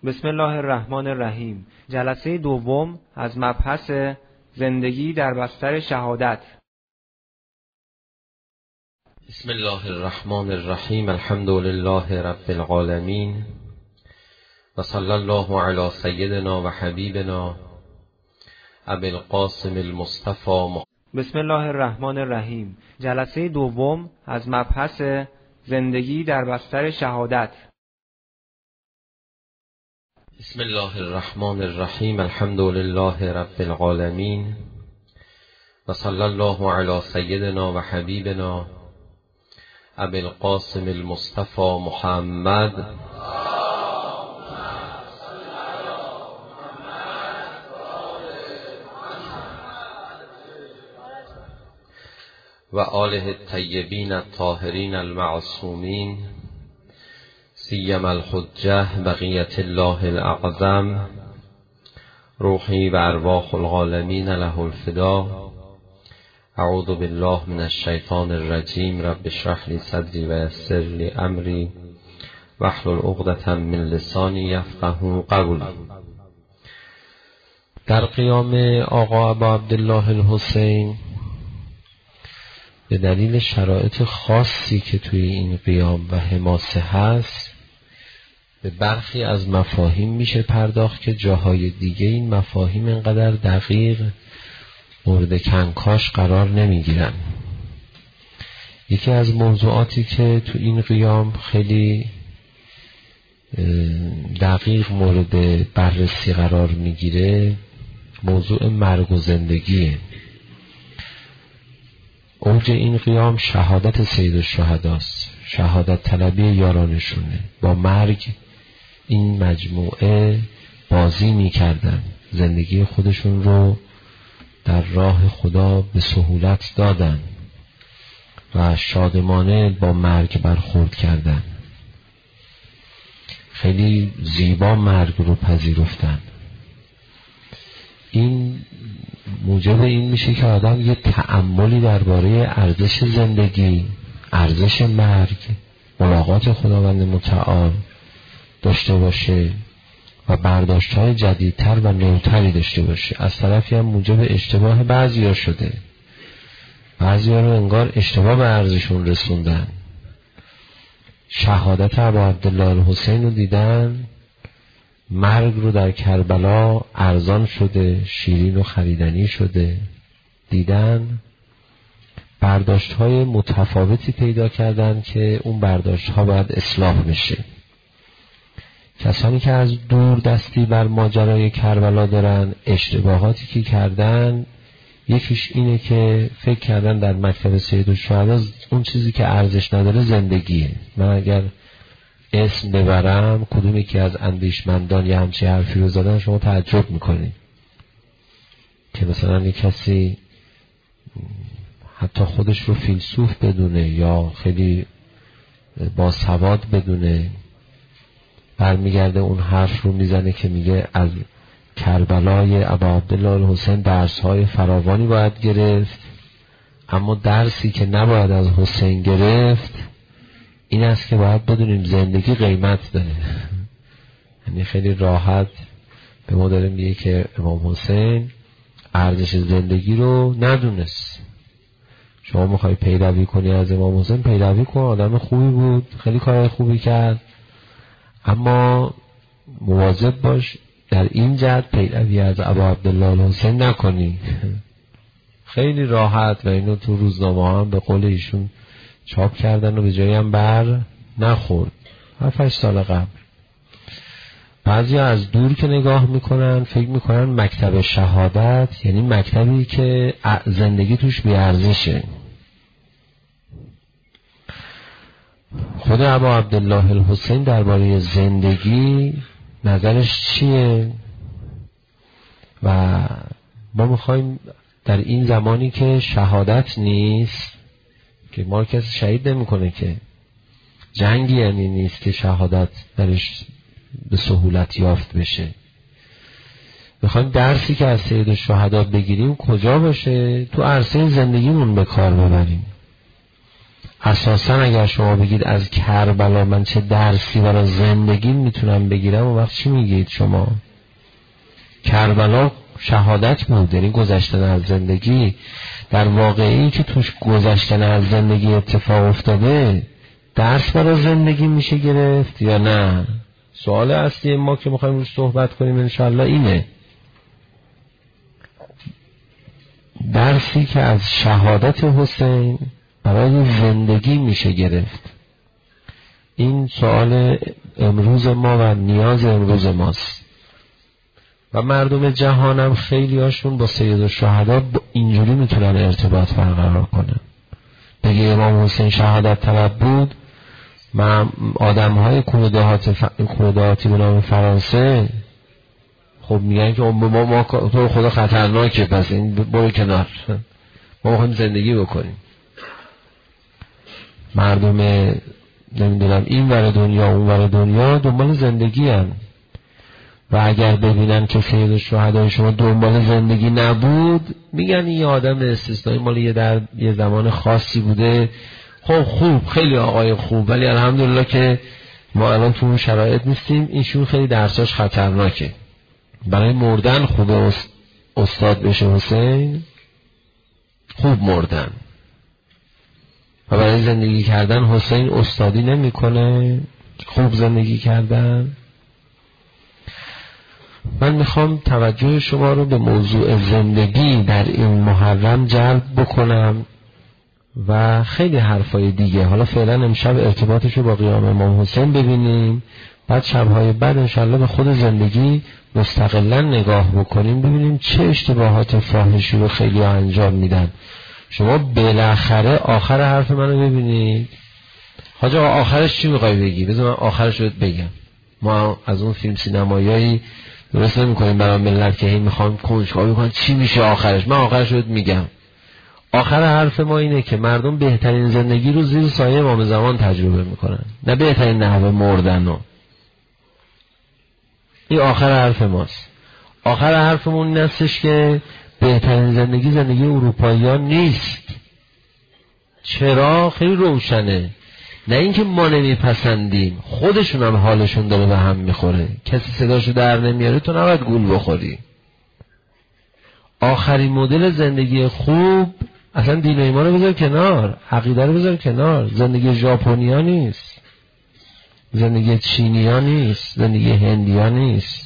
بسم الله الرحمن الرحیم. جلسه دوم از مبحث زندگی در بستر شهادت. بسم الله الرحمن الرحیم. الحمد لله رب العالمین و صلی الله علی سیدنا و حبیبنا ابی القاسم المصطفى. بسم الله الرحمن الرحیم. جلسه دوم از مبحث زندگی در بستر شهادت. بسم الله الرحمن الرحیم. الحمد لله رب العالمین و صلی الله علی سیدنا و حبیبنا ابی القاسم المصطفى محمد و آله الطیبین الطاهرین المعصومین سیما الحجة بقیة الله الاعظم روحی و ارواح العالمین له الفدا. اعوذ بالله من الشیطان الرجیم. رب اشرح لی صدری و یسر لی امری واحلل عقدة من لسانی یفقهوا قولی. در قیام آقا ابا عبدالله الحسین به دلیل شرایط خاصی که توی این قیام و حماسه هست به برخی از مفاهیم میشه پرداخت که جاهای دیگه این مفاهیم اینقدر دقیق مورد کنکاش قرار نمیگیرن. یکی از موضوعاتی که تو این قیام خیلی دقیق مورد بررسی قرار میگیره موضوع مرگ و زندگیه. اوج این قیام شهادت سید الشهداست، شهادت طلبی یارانشونه. با مرگ این مجموعه بازی میکردن، زندگی خودشون رو در راه خدا به سهولت دادن و شادمانه با مرگ برخورد کردن. خیلی زیبا مرگ رو پذیرفتن. این موجب این میشه که آدم یه تأملی درباره ارزش زندگی، ارزش مرگ، ملاقات خداوند متعال داشته باشه و برداشت‌های جدیدتر و نوتری داشته باشه. از طرفی هم موجب اشتباه بعضیا شده. بعضیا رو انگار اشتباه به ارزشون رسوندن. شهادت ابا عبدالله الحسین رو دیدن، مرگ رو در کربلا ارزان شده، شیرین و خریدنی شده دیدن، برداشت‌های متفاوتی پیدا کردن که اون برداشت‌ها باید اصلاح بشه. کسانی که از دور دستی بر ماجرای کربلا دارن، اشتباهاتی که کردن یکیش اینه که فکر کردن در مکتب سید الشهدا اون چیزی که ارزش نداره زندگیه. من اگر اسم ببرم کدومی که از اندیشمندان یه همچین حرفی رو زدن شما تعجب میکنید که مثلا یک کسی حتی خودش رو فیلسوف بدونه یا خیلی با سواد بدونه برمیگرده اون حرف رو میزنه که میگه از کربلای ابا عبدالله الحسین درس‌های فراوانی باید گرفت، اما درسی که نباید از حسین گرفت این است که باید بدونیم زندگی قیمت داره. یعنی خیلی راحت به ما داره میگه که امام حسین ارزش زندگی رو ندونست. شما میخوای پیروی کنی از امام حسین، پیروی کن، آدم خوبی بود، خیلی کارهای خوبی کرد، اما مواظب باش در این جهت پیروی از ابا عبدالله الحسین نکنی. خیلی راحت و اینو تو روزنامه هم به قول ایشون چاپ کردن و به جایی هم بر نخورد 7-8 سال قبل. بعضی از دور که نگاه میکنن فکر میکنن مکتب شهادت یعنی مکتبی که زندگی توش بیارزشه. خود ابا عبدالله الحسین درباره زندگی نظرش چیه؟ و ما میخوایم در این زمانی که شهادت نیست، که ما کسی شهید نمیکنه، که جنگی یعنی نیست که شهادت درش به سهولت یافت بشه، میخوایم درسی که از سید الشهدا بگیریم کجا باشه؟ تو عرصه زندگیمون به کار ببریم. اساسا اگر شما بگید از کربلا من چه درسی برای زندگی میتونم بگیرم، اون وقت چی میگید شما؟ کربلا شهادت بود، یعنی گذشتن از زندگی. در واقعی که توش گذشتن از زندگی اتفاق افتاده، درس برای زندگی میشه گرفت یا نه؟ سوال اصلی ما که میخوایم روش صحبت کنیم انشاءالله اینه. درسی که از شهادت حسین برای زندگی میشه گرفت. این سوال امروز ما و نیاز امروز ماست. و مردم جهانم خیلی هاشون با سیدالشهدا اینجوری میتونن ارتباط برقرار کنن. بگه امام حسین شهادت طلب بود، آدم های کودهاتی به نام فرانسه خب میگن که ما تو خدا خطرناکه، پس این برو کنار، ما میخوایم زندگی بکنیم. مردم نمیدونم این ور دنیا اون ور دنیا دنبال زندگی هن. و اگر ببینن که سیدالشهدای شما دنبال زندگی نبود، میگن این آدم استثنایی مال یه زمان خاصی بوده. خب خوب، خیلی آقای خوب، ولی الحمدلله که ما الان تو اون شرایط نیستیم. اینشون خیلی درساش خطرناکه. برای مردن خوبه استاد بشه حسین، خوب مردن. و برای زندگی کردن حسین استادی نمیکنه، خوب زندگی کردن. من میخوام توجه شما رو به موضوع زندگی در این محرم جلب بکنم و خیلی حرفای دیگه. حالا فعلا امشب ارتباطش رو با قیام امام حسین ببینیم، بعد شبهای بعد انشالله به خود زندگی مستقلا نگاه بکنیم، ببینیم چه اشتباهات فاحشی رو خیلی انجام میدن. شما بالاخره آخر حرف منو ببینید. حاج آقا آخرش چی میخوای بگی؟ بذار من آخرش رو بگم. ما از اون فیلم سینماییایی درست نمی‌کنیم برای ملت که این میخوان کنجکاوی کنن چی میشه آخرش. من آخرش رو میگم. آخر حرف ما اینه که مردم بهترین زندگی رو زیر سایه امام زمان تجربه میکنن، نه بهترین نحوه مردن رو. این آخر حرف ماست. آخر حرفمون این هستش که بهترین زندگی اروپاییان نیست. چرا؟ خیلی روشنه. نه اینکه ما نمیپسندیم، خودشون هم حالشون داره به هم میخوره. کسی صداشو در نمیاره، تو نباید گول بخوری. آخرین مدل زندگی خوب، اصلا دین و ایمان رو بذار کنار، عقیده رو بذار کنار، زندگی ژاپنیا نیست، زندگی چینیا نیست، زندگی هندیا نیست.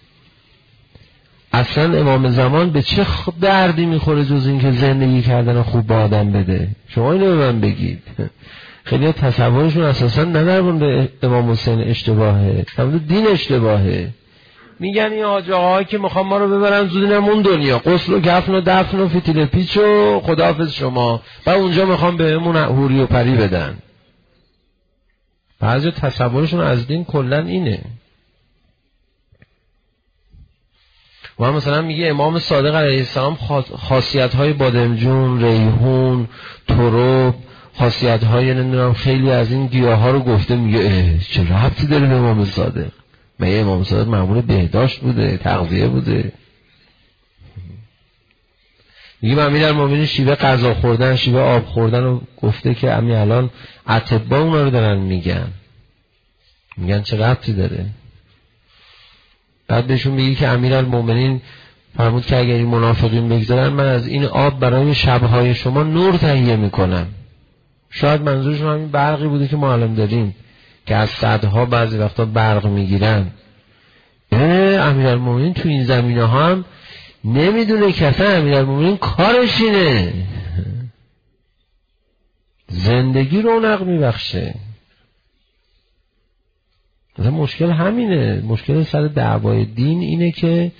اصلا امام زمان به چه دردی میخوره جز این که زندگی کردن خوب با آدم بده؟ شما اینو به من بگید. خیلی تصورشون اساسا نه در مورد امام حسین اشتباهه، در مورد دین اشتباهه. میگن این حاج آقاها که میخوام ما رو ببرن زودینمون دنیا، غسل و کفن و دفن و فتیل پیچ و خداحافظ شما، و اونجا میخوام بهمون حوری و پری بدن. بعضی تصورشون از دین کلا اینه. و مثلا میگه امام صادق علیه السلام خاصیت‌های بادمجون، ریحون، ترب، خاصیت‌های نمیدونم خیلی از این گیاها رو گفته. میگه چه ربطی داره به امام صادق؟ مگه امام صادق مأمور بهداشت بوده، تغذیه بوده؟ میگه امیرالمومنین شیوه غذا خوردن، شیوه آب خوردن رو گفته که همین الان اطباء اونا رو دارن میگن چه ربطی داره؟ بعد بهشون میگه که امیرالمومنین فرمود که اگر این منافقین بگذارن، من از این آب برای شبهای شما نور تهیه میکنم. شاید منظورشون همین برقی بوده که ما الان داریم که از صدها بعضی وقتا برق میگیرن. امیرالمومنین تو این زمینه ها هم نمیدونه که اصلا امیرالمومنین کارش اینه زندگی رونق میبخشه. مثلا مشکل همینه. مشکل سر دعوای دین اینه که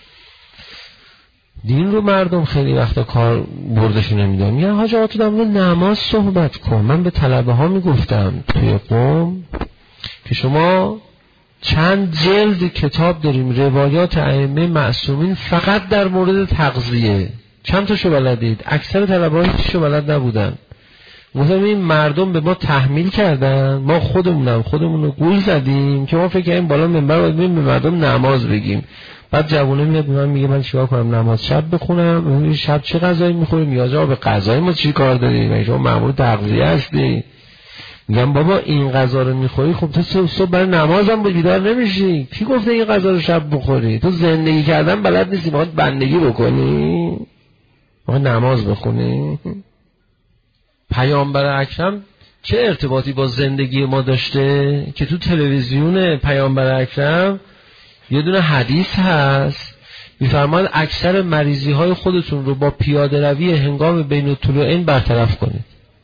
دین رو مردم خیلی وقتا کار بردشون نمیدن. میگن حاج آقا تو در مورد نماز صحبت کن. من به طلبه ها میگفتم توی قم که شما چند جلد کتاب داریم روایات ائمه معصومین فقط در مورد تغذیه. چند تاشو بلدید؟ اکثر طلبه ها هیچشو بلد نبودن. مثلا این مردم به ما تحمیل کردن، ما خودمون رو گول زدیم که ما فکر کردیم بالا منبر باید بریم به مردم نماز بگیم. بعد جوونه میاد به من میگه من چیکار کنم نماز شب بخونم؟ شب چه غذایی میخوری؟ میگه آقا به غذای ما چی کار داری؟ مگه شما مأمور تغذیه هستی؟ میگم بابا این غذا رو میخوری خب تو صبح برای نمازم بیدار نمیشی. کی گفته این غذا رو شب بخوری؟ تو زندگی کردن بلد نیستی، باید بندگی بکنی، باید نماز بخونی. پیامبر اکرم چه ارتباطی با زندگی ما داشته که تو تلویزیون پیامبر اکرم یه دونه حدیث هست میفرماد اکثر مریضی های خودتون رو با پیاده روی هنگام بین الطلوعین برطرف کنید.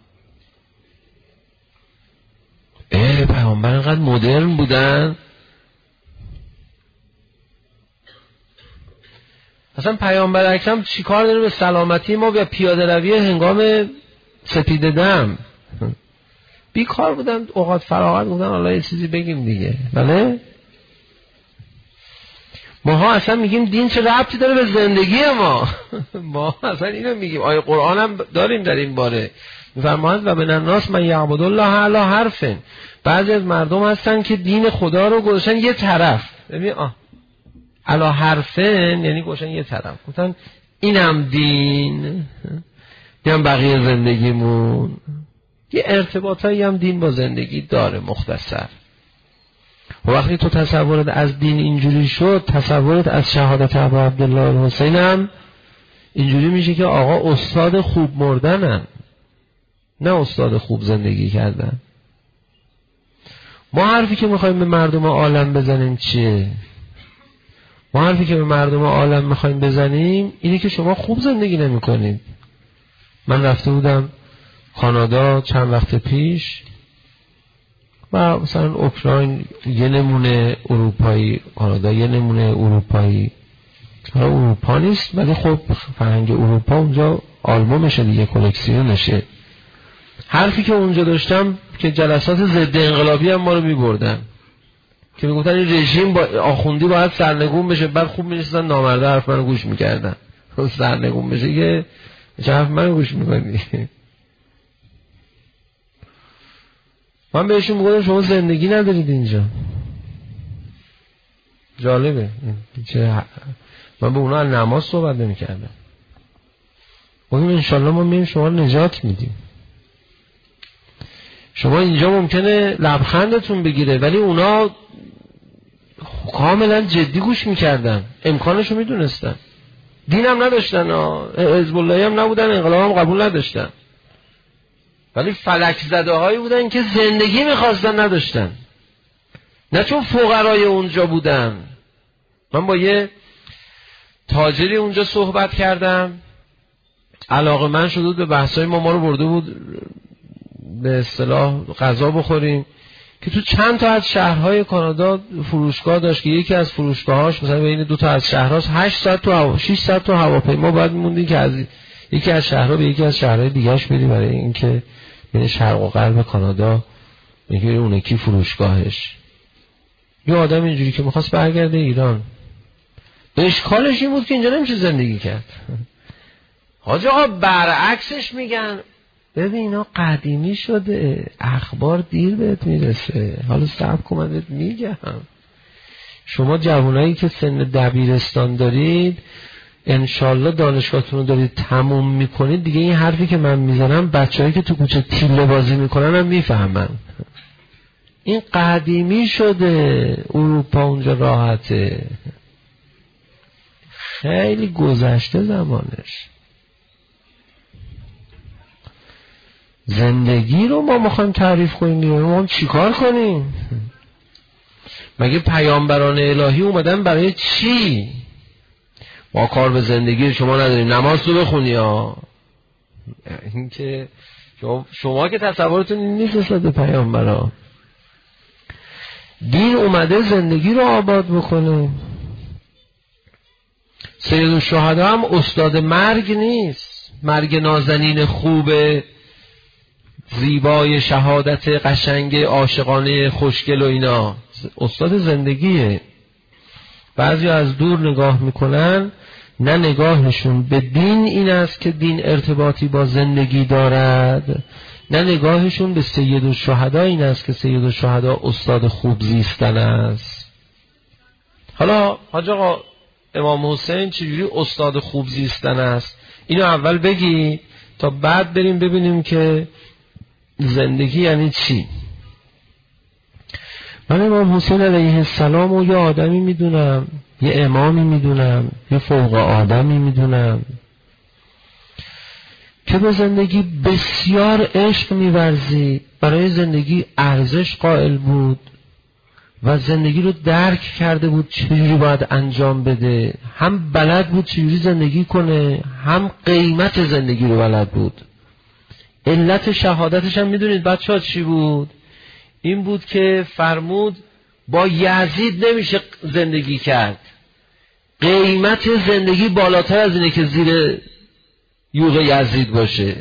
پیامبر اینقدر مدرن بودن؟ اصلا پیامبر اکرم چیکار داره به سلامتی ما و پیاده روی هنگام سپیده دم؟ بیکار بودن، اوقات فراغت بودن، حالا یه چیزی بگیم دیگه. بله ماها اصلا میگیم دین چه ربطی داره به زندگی ما؟ ما اصلا اینو میگیم. آیه قرآن هم داریم در این باره، میفرماید و من الناس من یعبد الله علی حرف. بعضی از مردم هستن که دین خدا رو گذاشتن یه طرف. ببین علی حرفن یعنی گذاشتن یه طرف، گفتن اینم دین، اینم بقیه زندگیمون. یه ارتباطایی هم دین با زندگی داره مختصر. و وقتی تو تصورت از دین اینجوری شد، تصورت از شهادت ابا عبدالله الحسین هم اینجوری میشه که آقا استاد خوب مردنن، نه استاد خوب زندگی کردن. ما حرفی که میخوایم به مردم عالم بزنیم چیه؟ ما حرفی که به مردم عالم میخوایم بزنیم اینه که شما خوب زندگی نمی کنید. من رفته بودم کانادا چند وقت پیش و مثلا اوکراین یه نمونه اروپایی، کانادا یه نمونه اروپایی. اروپا نیست ولی خب فرهنگ اروپا اونجا آلبومشه دیگه، کلکسیونشه. حرفی که اونجا داشتم که جلسات ضد انقلابی هم ما رو می‌بردن که میگفتن این رژیم با آخوندی باید سرنگون بشه، بعد خوب می‌نشستن نامرده حرف منو گوش می‌کردن. سرنگون بشه که چه حرف منو گوش می‌کنی؟ من بهشون میگم شما زندگی ندارید اینجا. جالبه. من به اونا نماز صحبت نمی‌کردم. بگیم انشالله ما میریم شما نجات میدیم. شما اینجا ممکنه لبخندتون بگیره ولی اونا کاملا جدی گوش میکردن، امکانشو میدونستن. دین هم نداشتن، حزب اللهی هم نبودن، انقلاب هم قبول نداشتن، ولی فلک زده هایی بودن که زندگی میخواستن نداشتن، نه چون فقرای اونجا بودن. من با یه تاجری اونجا صحبت کردم، علاقه من شده بود به بحثای ما رو برده بود به اصطلاح غذا بخوریم که تو چند تا از شهرهای کانادا فروشگاه داشت که یکی از فروشگاهاش مثلا بین دو تا از شهرهاست 8 ساعت تو هوا 6 ساعت تو هواپیما باید میموندیم که از یکی از شهرها به یکی از شهرهای دیگه‌اش بریم برای اینکه بین شرق و غرب کانادا میگه اون یکی فروشگاهش. یه آدم اینجوری که می‌خواست برگرده ایران، اشکالش این بود که اینجا نمیشه زندگی کرد. حاج آقا برعکسش میگن ببین اینا قدیمی شده، اخبار دیر بهت میرسه، حالا صبر کن من بهت میگم. شما جوانایی که سن دبیرستان دارید انشالله دانشگاهتون رو دارید تموم میکنید دیگه، این حرفی که من میزنم بچه‌هایی که تو کوچه تیله بازی میکنن هم میفهمن. این قدیمی شده، اروپا اونجا راحته، خیلی گذشته زمانش. زندگی رو ما میخوایم تعریف کنیم، ما چیکار کنیم؟ مگه پیامبران الهی اومدن برای چی؟ ما کار به زندگی شما نداریم، نماز رو بخونی ها. این که شما که تصورتون نیست نسبت پیامبران. دین اومده زندگی رو آباد بکنه. سید الشهدا هم استاد مرگ نیست، مرگ نازنین خوبه زیبای شهادت قشنگ عاشقانه خوشگل و اینا، استاد زندگیه. بعضی از دور نگاه میکنن، نه نگاهشون به دین این است که دین ارتباطی با زندگی دارد، نه نگاهشون به سید الشهدا این است که سید الشهدا استاد خوب زیستن است. حالا حاج آقا امام حسین چجوری استاد خوب زیستن است. اینو اول بگی تا بعد بریم ببینیم که زندگی یعنی چی. من امام حسین علیه السلام رو یه آدمی میدونم، یه امامی میدونم، یه فوق آدمی میدونم که به زندگی بسیار عشق می‌ورزید، برای زندگی ارزش قائل بود و زندگی رو درک کرده بود چجوری باید انجام بده، هم بلد بود چجوری زندگی کنه، هم قیمت زندگی رو بلد بود. علت شهادتش هم میدونید بچه‌ها چی بود؟ این بود که فرمود با یزید نمیشه زندگی کرد، قیمت زندگی بالاتر از اینه که زیر یوغ یزید باشه.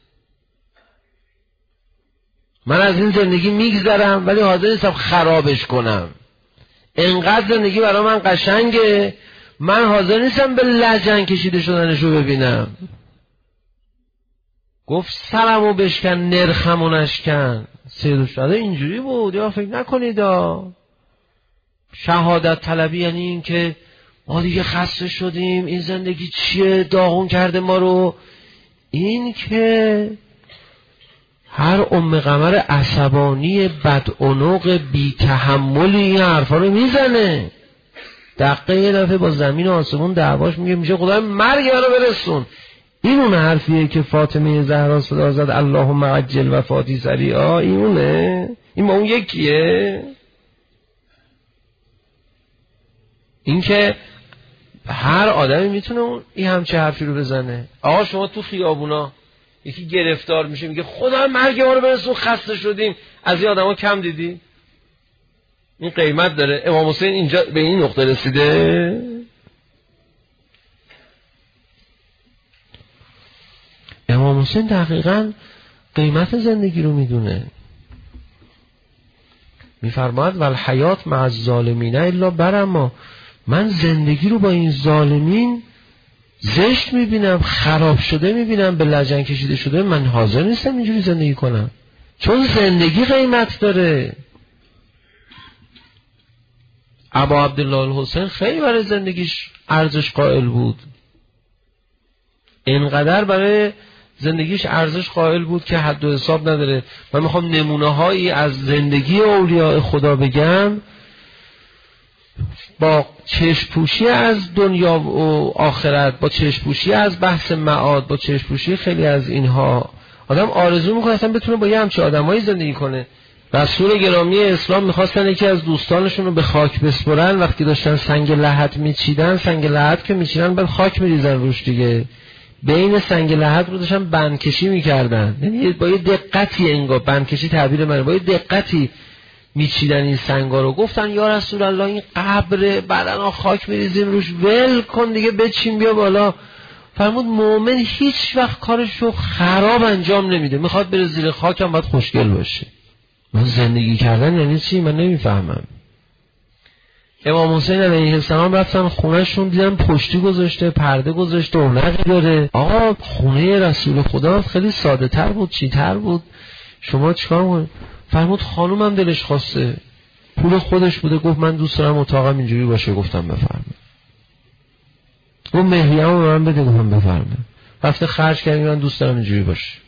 من از این زندگی میگذرم ولی حاضر نیستم خرابش کنم. انقدر زندگی برای من قشنگه من حاضر نیستم به لجن کشیده شدنش رو ببینم. گفت سرمو بشکن نرخمو نشکن. سید الشهدا اینجوری بود. یا فکر نکنید شهادت طلبی یعنی این که ما دیگه خسته شدیم، این زندگی چیه، داغون کرده ما رو. این که هر ام قمر عصبانی بدعنق بی تحملی این حرفا رو میزنه. دقیقه یه دفعه با زمین و آسمون دعواش میشه خدای مرگ منو برسون. این اون حرفیه که فاطمه زهرا صدا زد اللهم عجل وفاتی سریعا. این اونه؟ این با اون یکیه؟ این که هر آدمی میتونه این همچه حرفی رو بزنه. آقا شما تو خیابونا یکی گرفتار میشه میگه خدا مرگ ما رو برسون خسته شدیم، از این آدما کم دیدی؟ این قیمت داره. امام حسین اینجا به این نقطه رسیده. امام حسین دقیقاً قیمت زندگی رو میدونه. میفرماید والحیات مع الظالمین الا برما. من زندگی رو با این ظالمین زشت میبینم، خراب شده میبینم، به لجن کشیده شده. من حاضر نیستم اینجوری زندگی کنم چون زندگی قیمت داره. ابا عبدالله الحسین خیلی برای زندگیش ارزش قائل بود. اینقدر برای زندگیش ارزش قائل بود که حد و حساب نداره. من میخوام نمونه هایی از زندگی اولیاء خدا بگم با چشم‌پوشی از دنیا و آخرت، با چشم‌پوشی از بحث معاد، با چشم‌پوشی خیلی از اینها. آدم آرزو میکنه اصلا بتونه با یه همچه آدمایی زندگی کنه. رسول گرامی اسلام میخواستن یکی از دوستانشون رو به خاک بسپرن. وقتی داشتن سنگ لحد میچیدن، سنگ لحد که میچیدن بعد خاک میریزن روش دیگه، بین سنگ لحد رو داشتن بندکشی میکردن. یعنی با یه دقتی، انگار بندکشی تعبیر منه، با یه دقتی میچیدن این سنگا رو. گفتن یا رسول الله این قبر بعدن خاک میریزیم روش، ول کن دیگه بچین بیا بالا. فرمود مومن هیچ وقت کارشو خراب انجام نمیده، میخواد بره زیر خاک هم باید خوشگل باشه. من زندگی کردن یعنی چی؟ من نمیفهمم. امام حسین علیه السلام رفتن خونهشون، دیدن پشتی گذاشته، پرده گذاشته، اونقی داره. آقا خونه رسول خدا خیلی ساده تر بود، چی تر بود، شما چیکار کنید؟ فرمود خانومم دلش خواسته، پول خودش بوده، گفت من دوست دارم اتاقم اینجوری باشه. گفتم بفرمایید. اون مهریه‌مو به من بده. گفتم بفرمایید. رفته خرج کردم، من دوست دارم اینجوری باشه.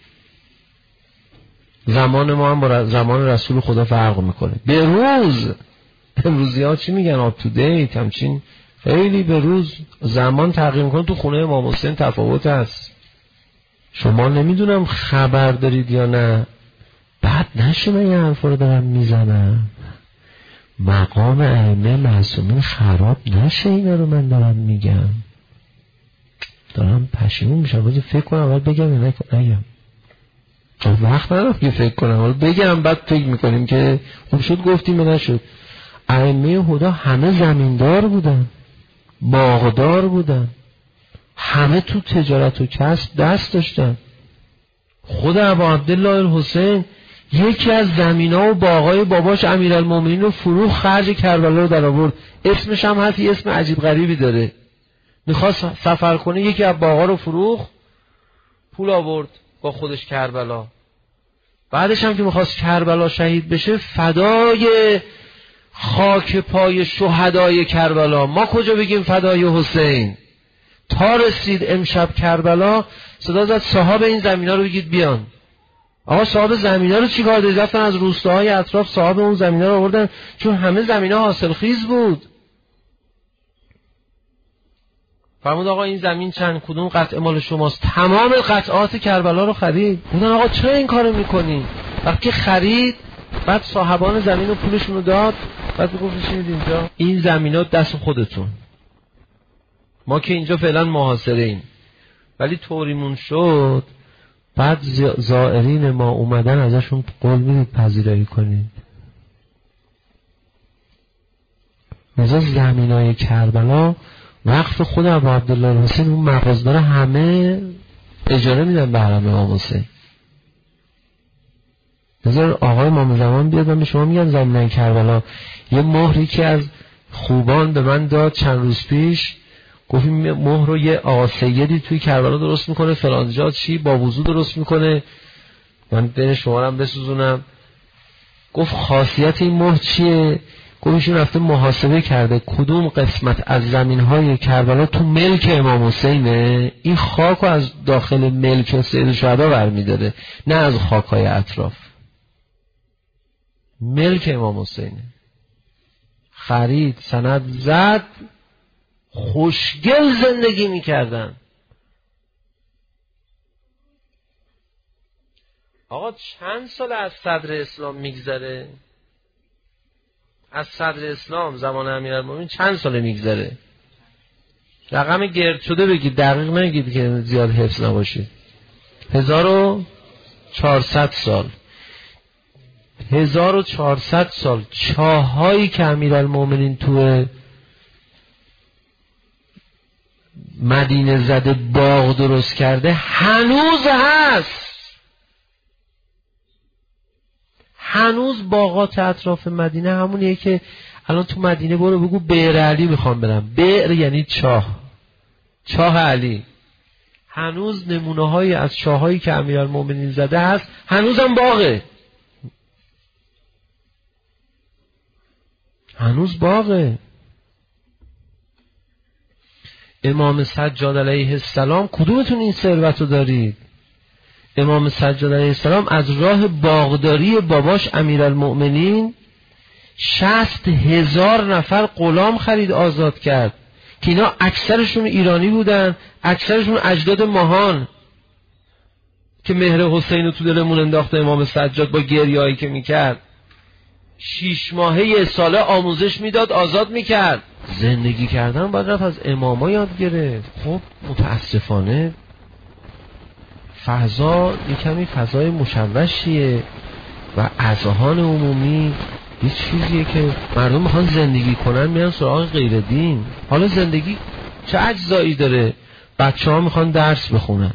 زمان ما هم با زمان رسول خدا فرق میکنه. به روز امروزی‌ها چی میگن؟ آپ تو دیت، همچین خیلی به روز زمان تغییر میکنه. تو خونه امام حسین تفاوت هست. شما نمیدونم خبر دارید یا نه، بعد نشه من یه حرف رو دارم میزنم، مقام ائمه معصومین خراب نشه اینا رو من دارم میگم. دارم پشیمون میشم. باید فکر کنم اول بگم یا نگم. چون وقت ندارم که فکر کنم، اول بگم بعد فکر میکنیم که خوب شد گفتیم یا نشد. ائمه هدی همه زمیندار بودن، باغدار بودن، همه تو تجارت و کسب دست داشتن. خود ابا عبدالله الحسین یکی از زمینا و باغای باباش امیرالمومنین رو فروخت، خرج کربلا رو در آورد. اسمش هم هست، یه اسم عجیب غریبی داره. میخواست سفر کنه، یکی از باغا رو فروخت، پول آورد با خودش کربلا. بعدش هم که میخواست کربلا شهید بشه، فدای خاک پای شهدای کربلا، ما کجا بگیم فدای حسین؟ تا رسید امشب کربلا صدا زد صاحب این زمینا رو بگید بیان. آقا صاحب زمینا رو چیکار دارید؟ رفتن از روستاهای اطراف صاحب اون زمینا رو آوردن، چون همه زمینا حاصل خیز بود. فرمود آقا این زمین چند کدوم قطعه مال شماست؟ تمام قطعات کربلا رو خرید. گفتن آقا چرا این کارو میکنی؟ وقتی خرید بعد صاحبان زمین رو پولشون رو داد، بعد گفت چی میدید اینجا؟ این زمینا دست خودتون، ما که اینجا فعلا محاصره ایم. ولی طوریمون شد بعد زائرین ما اومدن ازشون قول میدید پذیرایی کنید. مثلا زمینای کربلا وقت خود ابو عبدالله الحسین اون مغازدار همه اجاره میدن به حرم امام حسین. بذار آقای امام زمان بیاد من به شما میگم زمینای کربلا. یه مهری که از خوبان به من داد چند روز پیش، گفت این مهر رو یه آقا سیدی توی کربلا درست میکنه، فلان جا چی با وضو درست میکنه، من بین شما هم بسوزونم. گفت خاصیت این مهر چیه؟ گفت ایشون رفته محاسبه کرده کدوم قسمت از زمینهای کربلا تو ملک امام حسینه، این خاک رو از داخل ملک سید شهدا برمیداره، نه از خاکهای اطراف. ملک امام حسینه. خرید، سند زد، خوشگل زندگی میکردن. آقا چند سال از صدر اسلام میگذره؟ از صدر اسلام زمان امیرالمومنین چند سال میگذره؟ رقم گرد شده بگید، دقیق نگید که زیاد حفظ نباشید. 1400 سال. 1400 سال چاهایی که امیرالمومنین تو مدینه زده باغ درست کرده هنوز هست. هنوز باغات اطراف مدینه همونیه که الان تو مدینه برو بگو بئر علی میخوام برم. بئر یعنی چاه، چاه علی. هنوز نمونه های از چاهایی که امیرالمومنین زده هست، هنوزم باغه، هنوز باغه. امام سجاد علیه السلام کدومتون این ثروت رو دارید؟ امام سجاد علیه السلام از راه باغداری باباش امیرالمؤمنین 60,000 نفر غلام خرید، آزاد کرد که اینا اکثرشون ایرانی بودن، اکثرشون اجداد ماهان که مهر حسین رو تو دلمون انداخته امام سجاد با گریه‌ای که میکرد. 6 ماهه یه ساله آموزش میداد، آزاد میکرد. زندگی کردن باید رفت از اماما یاد گرفت. خب متاسفانه فضا یه کمی فضای مشوشیه و اذهان عمومی یه چیزیه که مردم میخوان زندگی کنن میرن سراغ غیر دین. حالا زندگی چه اجزایی داره؟ بچه ها میخوان درس بخونن.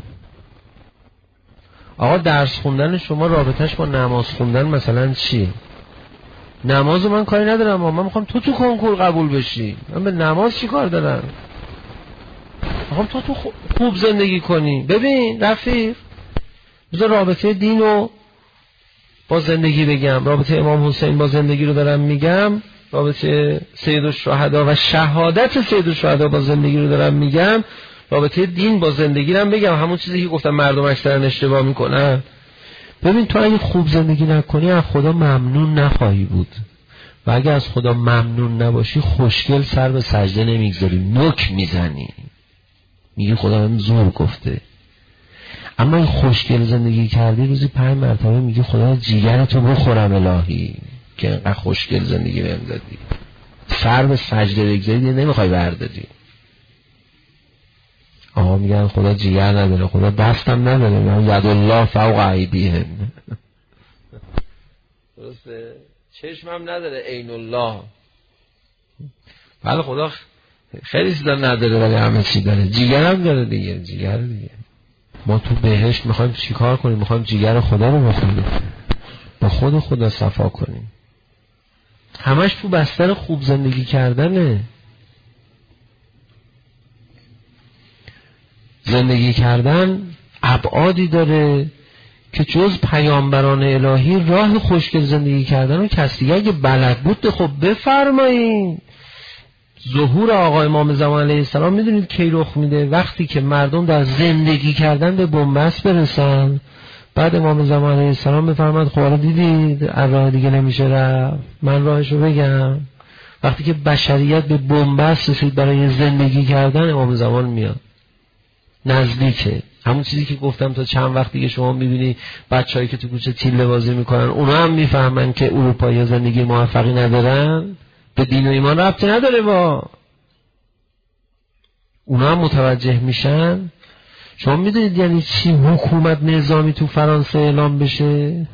آقا درس خوندن شما رابطش با نماز خوندن مثلا چیه؟ نمازو من کاری ندارم، من میخوام تو کنکور قبول بشی، من به نماز چی کار دارم؟ میخوام تو خوب زندگی کنی. ببین رفیق، بذار رابطه دینو با زندگی بگم، رابطه امام حسین با زندگی رو دارم میگم، رابطه سید الشهدا و شهادت سید الشهدا با زندگی رو دارم میگم، رابطه دین با زندگی رو میگم، همون چیزی که گفتم مردم اکثرا اشتباه میکنن. ببین تو اگه خوب زندگی نکنی از خدا ممنون نخواهی بود و اگه از خدا ممنون نباشی خوشگل سر به سجده نمیگذاری، نک میزنی، میگی خدا هم زور گفته. اما این خوشگل زندگی کردی روزی 5 مرتبه میگی خدا جیگرتو بخورم الهی که اینقدر خوشگل زندگی بهم دادی. سر به سجده بگذاری نمیخوای برداری. آقا میگن خدا جیگر نداره، خدا دستم نداره، میگن ید الله فوق ایدیهم. درسته؟ چشمم نداره عین الله. بله خدا خیلی چیزا نداره ولی همه چی داره. جیگر هم داره دیگه، جیگر دیگه. ما تو بهشت میخوایم چیکار کنیم؟ میخوایم جیگر خدا رو بخوریم، با خود خدا صفا کنیم. همش تو بستر خوب زندگی کردنه. زندگی کردن ابعادی داره که جز پیامبران الهی راه خوشگل زندگی کردن و کسی اگه بلد بود خب بفرمایید. ظهور آقا امام زمان علیه السلام میدونید کی رخ میده؟ وقتی که مردم در زندگی کردن به بنبست برسن، بعد امام زمان علیه السلام بفرماد خب حالا دیدید راه دیگه نمیشه رفت، من راهشو بگم. وقتی که بشریت به بنبست رسید برای زندگی کردن، امام زمان میاد نزدیکه. همون چیزی که گفتم تا چند وقت دیگه شما میبینی بچه‌هایی که تو کوچه تیله بازی میکنن، اونا هم میفهمن که اروپایی‌ها زندگی موفقی ندارن، به دین و ایمان ربطی نداره، با اونا هم متوجه میشن. شما میدونید یعنی چی حکومت نظامی تو فرانسه اعلام بشه؟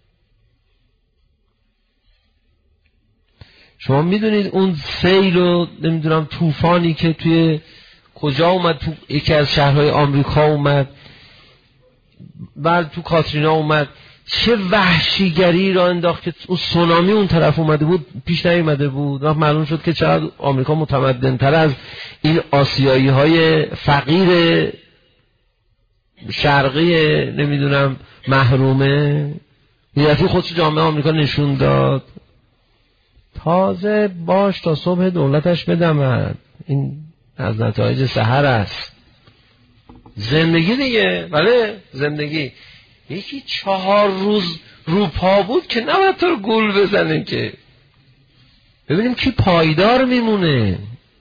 شما میدونید اون سیل و نمیدونم طوفانی که توی کجا اومد، تو یکی از شهرهای آمریکا اومد، بعد تو کاترینا اومد، چه وحشیگری را انداخت که اون سونامی اون طرف اومده بود پیش نیومده بود. وقت معلوم شد که چقدر آمریکا متمدن تر از این آسیایی های فقیر شرقی نمیدونم محرومه. یه دفعه خودش جامعه آمریکا نشون داد. تازه باش تا صبح دولتش بدمد، این از نتایج سحر است. زندگی دیگه، بله زندگی. یکی 4 روز رو پا بود که نباید تو رو گول بزنه، که ببینیم کی پایدار میمونه،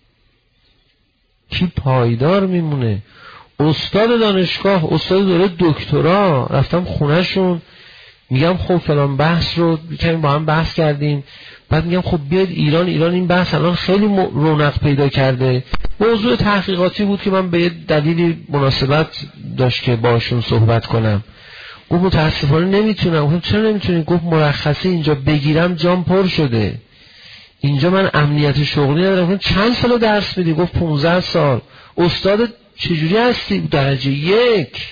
کی پایدار میمونه. استاد دانشگاه، استاد دوره دکترا، رفتم خونهشون، میگم خب فلان بحث رو کمی با هم بحث کردیم، بعد میگم خب بیاید ایران این بحث الان خیلی رونق پیدا کرده. موضوع تحقیقاتی بود که من به یه دلیلی مناسبت داشت که باشون صحبت کنم. گفت متاسفانه نمیتونم. گفتم چرا نمیتونی؟ گفت مرخصی اینجا بگیرم جام پر شده، اینجا من امنیت شغلی ندارم. گفتم چند سال درس میدی؟ گفت 15 سال. استاد چجوری هستی؟ درجه 1.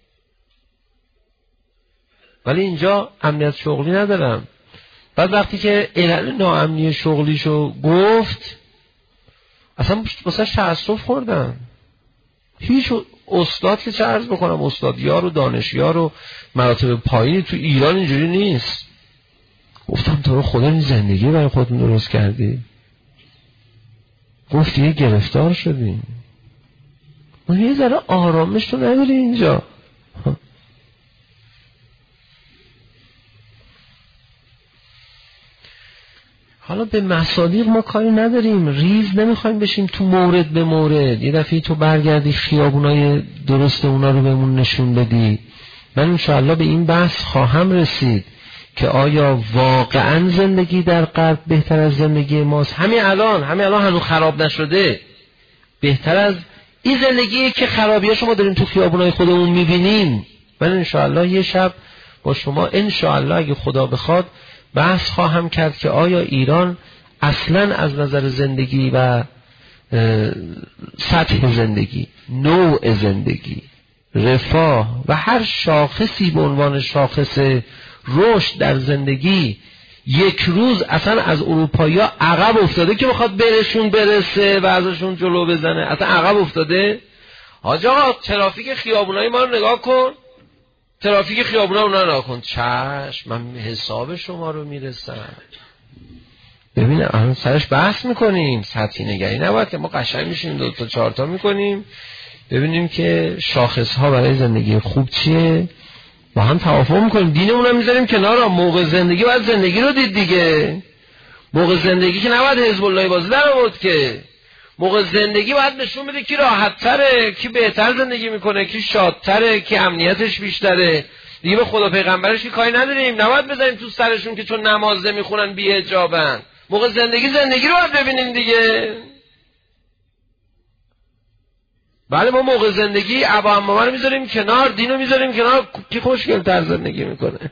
ولی اینجا امنیت شغلی ندارم. بعد وقتی که علل ناامنی شغلیشو گفت، اصلا واسه تأسف خوردم. هیچ استاد که چه عرض بکنم، استادیار و دانشیار و مراتب پایینی تو ایران اینجوری نیست. گفتم تو رو خدا این زندگی برای خودتون درست کردی؟ گفت یه گرفتار شدیم. ما یه ذره آرامش تو نداری اینجا. حالا به مصادیق ما کاری نداریم، ریز نمیخوایم بشیم تو مورد به مورد. یه دفعه تو برگردی خیابونای درست اونا رو بهمون نشون بدی. من انشاءالله به این بحث خواهم رسید که آیا واقعا زندگی در غرب بهتر از زندگی ماست؟ همین الان هنوز خراب نشده، بهتر از این زندگیه که خرابیه شما داریم تو خیابونای خودمون میبینیم. من انشاءالله یه شب با شما انشاءالله اگه خدا بخواد بحث خواهم کرد که آیا ایران اصلا از نظر زندگی و سطح زندگی، نوع زندگی، رفاه و هر شاخصی به عنوان شاخص رشد در زندگی یک روز اصلا از اروپایی‌ها عقب افتاده که بخواد برشون برسه و ازشون جلو بزنه؟ اصلا عقب افتاده. حاج آقا ترافیک خیابونای ما رو نگاه کن، ترافیک خیابونا اونا نگاه کن. چشم، من حساب شما رو میرسم. ببین الان سرش بحث میکنیم، سطحی نگری نباید که ما قشنگ میشیم 2 تا 4 تا میکنیم، ببینیم که شاخص ها برای زندگی خوب چیه، با هم توافق میکنیم، دینمون رو میذاریم کنار. موقع زندگی باید زندگی رو دید دیگه. موقع زندگی که نباید حزب الله بازی در آورد که. موقع زندگی باید نشون بده کی راحت تره، کی بهتر زندگی میکنه، کی شادتره، کی امنیتش بیشتره. دیگه به خدا پیغمبرش که کاری نداریم، نباید بزنیم تو سرشون که چون نماز نمیخونن بی حجابن. موقع زندگی رو باید ببینیم دیگه. بله ما موقع زندگی ابا عمه رو میذاریم کنار، دینو میذاریم کنار، کی خوشگل‌تر زندگی میکنه.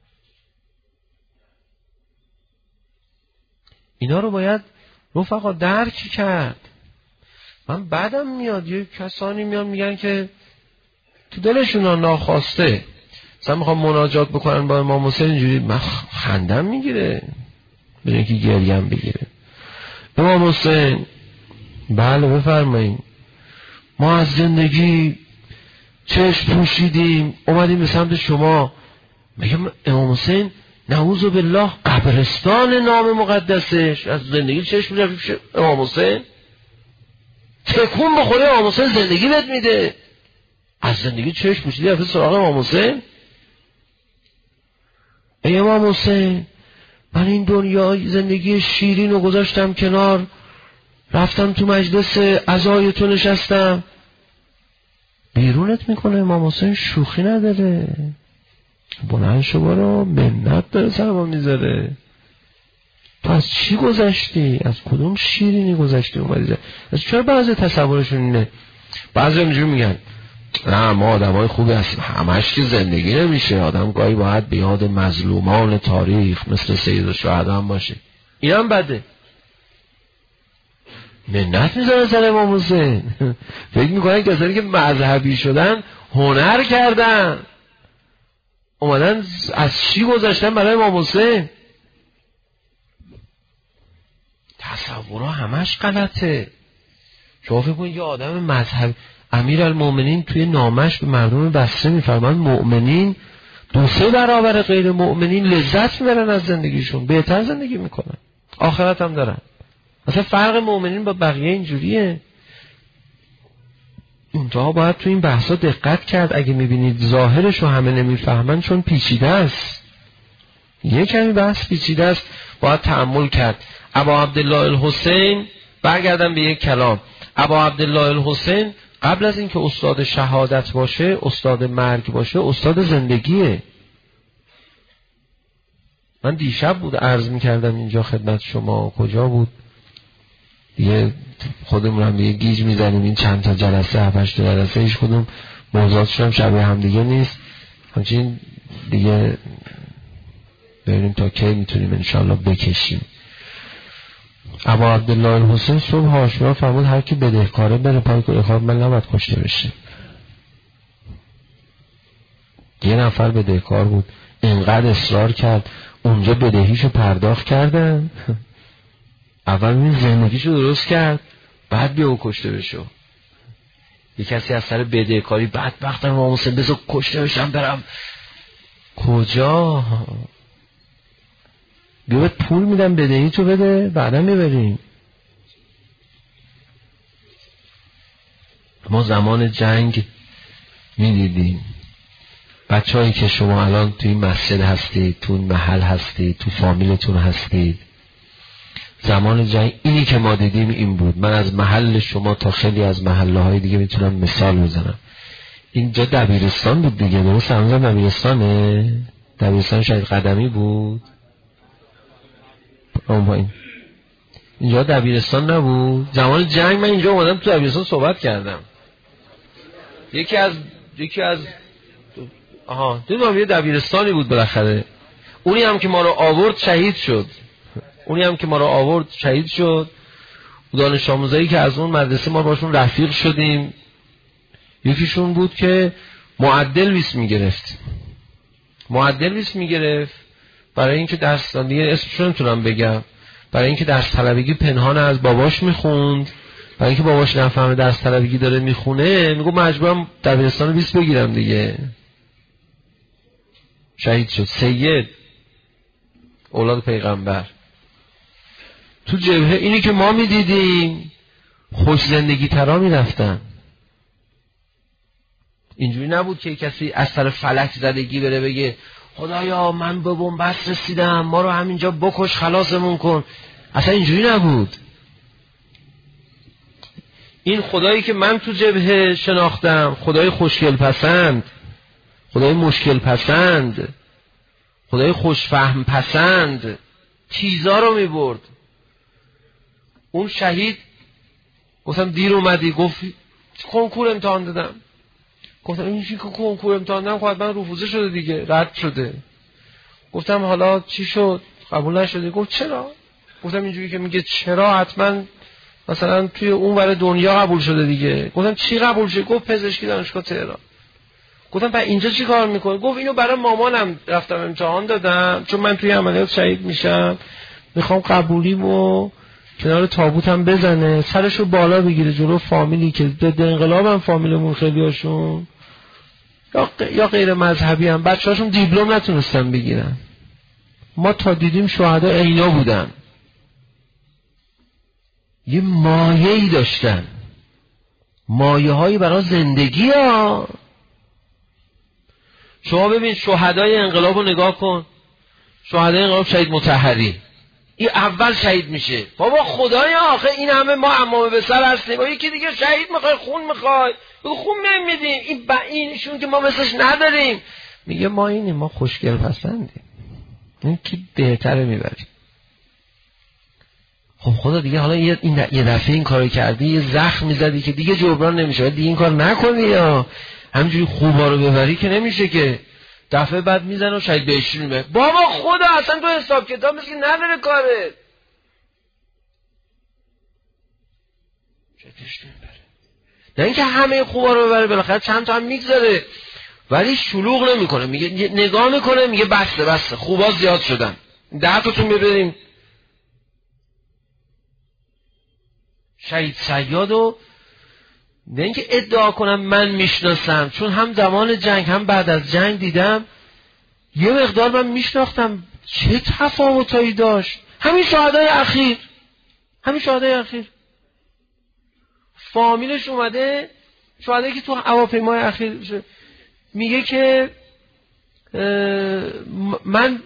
اینا رو باید رفقا درک کرد. من بعدم میاد یه کسانی میان میگن که تو دلشون ناخواسته مثلا میخوام مناجات بکنن با امام حسین، اینجوری من خندم میگیره بدون که گریم بگیره. امام حسین بله بفرمایید، ما از زندگی چشم پوشیدیم اومدیم به سمت شما، میگه امام حسین نعوذ بالله قبرستان نام مقدسش از زندگی چشم می‌رفت امام حسین تکون بخوره امام حسین زندگی بهت میده، از زندگی چشم پوشیدی رفت سراغ امام حسین. ای امام حسین من این دنیا زندگی شیرین رو گذاشتم کنار، رفتم تو مجلس عزای تو نشستم. بیرونت میکنه امام حسین، شوخی نداره، بلند شو برو، منت داره سر ما میذاره. تو از چی گذشتی؟ از کدوم شیرینی گذشتی اومدی؟ از چرا بعضی تصورشون اینه؟ بعضی اینجوری میگن نه ما آدمای خوبی هستیم، همش که زندگی نمیشه، آدم گاهی باید به یاد مظلومان تاریخ مثل سید الشهدا هم باشه. این هم بده، منت میذاره سر امام حسین. فکر میکنن کسانی که مذهبی شدن هنر کردن، اومدن از چی گذاشتن برای امام حسین. تصورها همش غلطه. شما فکر کنید یه آدم مذهبی، امیرالمومنین توی نامش به مردم بصره میفرمان مؤمنین 2-3 برابر غیر مؤمنین لذت میبرن از زندگیشون، بهتر زندگی میکنن، آخرت هم دارن. مثلا فرق مؤمنین با بقیه اینجوریه. اونجا باید تو این بحثا دقت کرد. اگه میبینید ظاهرش رو همه نمیفهمن چون پیچیده است، یه کمی بحث پیچیده است، باید تأمل کرد. ابا عبدالله الحسین، برگردم به یک کلام، ابا عبدالله الحسین قبل از اینکه استاد شهادت باشه، استاد مرگ باشه، استاد زندگیه. من دیشب بود عرض میکردم اینجا خدمت شما، کجا بود دیگه خودمون هم دیگه گیج میزنیم، این چند تا جلسه 7-8 جلسه هیچ کدوم موضوعاتشون هم شبیه هم دیگه نیست. همچنین دیگه ببینیم تا کی میتونیم انشاءالله بکشیم. ابا عبدالله الحسین صبح عاشورا فرمود هر کی بدهکاره بره پای اخواب من نباید کشته بشه. یه نفر بدهکار بود، اینقدر اصرار کرد، اونجا بدهیشو پرداخت کردن، اول این زندگیشو درست کرد بعد بیا او کشته بشه. یه کسی از سر بدهکاری بدبختم امام حسین بذار کشته بشم برم کجا؟ بیا بهت پول میدم بدهی تو بده بعدا میبریم. ما زمان جنگ میدیدیم بچه‌هایی که شما الان توی این مسجد هستید، تو این محل هستید، تو فامیلتون هستید، زمان جنگ اینی که ما دیدیم این بود. من از محل شما تا خیلی از محله‌های دیگه میتونم مثال بزنم. اینجا دبیرستان بود دیگه، درست همونجا دبیرستانه، دبیرستان شهید قدمی بود. اینجا دبیرستان نبود زمان جنگ. من اینجا اومدم تو دبیرستان صحبت کردم. یکی از دیدم یه دبیرستانی بود بالاخره. اونی هم که ما رو آورد شهید شد. دانش آموزایی که از اون مدرسه ما باشون رفیق شدیم، یکیشون بود که معدل ویس میگرفت برای اینکه درس دیگه اسمش رو نمیتونم بگم، برای اینکه درس طلبگی پنهان از باباش میخوند، برای اینکه باباش نفهمه درس طلبگی داره میخونه، میگه مجبورم دبیرستان 20 بگیرم دیگه. شهید شد. سید اولاد پیغمبر تو جبهه. اینی که ما میدیدیم خوش زندگی ترا میرفتن. اینجوری نبود که کسی از سر فلک زدگی بره بگه خدایا من به بنبست رسیدم ما رو همینجا بکش خلاصمون کن. اصلا اینجوری نبود. این خدایی که من تو جبهه شناختم خدای خوشگل پسند، خدای مشکل پسند، خدای خوشفهم پسند، چیزا رو میبرد. اون شهید گفتم دیر اومدی، گفت کنکور امتحان دادم. گفتم این چی که کنکور امتحان دادم؟ خب من رفوزه شده دیگه، رد شده. گفتم حالا چی شد؟ قبول نشده. گفت چرا؟ گفتم اینجوری که میگه چرا حتما مثلا توی اون ور دنیا قبول شده دیگه. گفتم چی قبول شده؟ گفت پزشکی دانشگاه تهران. گفتم بعد اینجا چی کار میکنه؟ گفت اینو برای مامانم رفتم امتحان دادم چون من توی عملیات شهید میشم، میخوام قبولیمو کنار تابوتم بزنه، سرشو بالا بگیره جلو فامیلی که ضد انقلابم فامیلمون خیلی هاشون. یا غیر مذهبی هم بچه‌هاشون دیپلم نتونستن بگیرن. ما تا دیدیم شهدا اینا بودن، یه مایه‌ای داشتن، مایه‌هایی برای زندگی ها. شما ببین شهدای انقلاب رو نگاه کن، شهدای انقلاب شهید مطهری این اول شهید میشه. بابا خدایا آخه این همه ما عمامه به سر هستیم، با یکی دیگه شهید میخوای، خون میخوای، بگو خون نمیدیم، اینشون که ما مثلش نداریم. میگه ما اینیم، ما خوشگل پسندیم، این کی بهتره میبریم. خب خدا دیگه حالا یه دفعه این کارو کردی، یه زخم میزدی که دیگه جبران نمیشه، دیگه این کار نکنی، یا همینجوری خوبا رو ببری که نمیشه که دفعه بعد میزنه و شاید بهش میبره. بابا خدا اصلا تو حساب کتاب مثل که نداره کارت، شاید میبره. نه اینکه همه خوبا رو ببره، بالاخره چند تا هم میگذاره، ولی شلوغ نمیکنه، میگه نگاه میکنه میگه بسته خوبا زیاد شدن، 10 تاتون ببریم. شهید صیادو نه اینکه ادعا کنم من میشناسم، چون هم زمان جنگ هم بعد از جنگ دیدم، یه مقدار من میشناختم چه تفاوتایی داشت. همین شهدای اخیر فامیلش اومده، شهدایی که تو هواپیمای اخیر میگه که من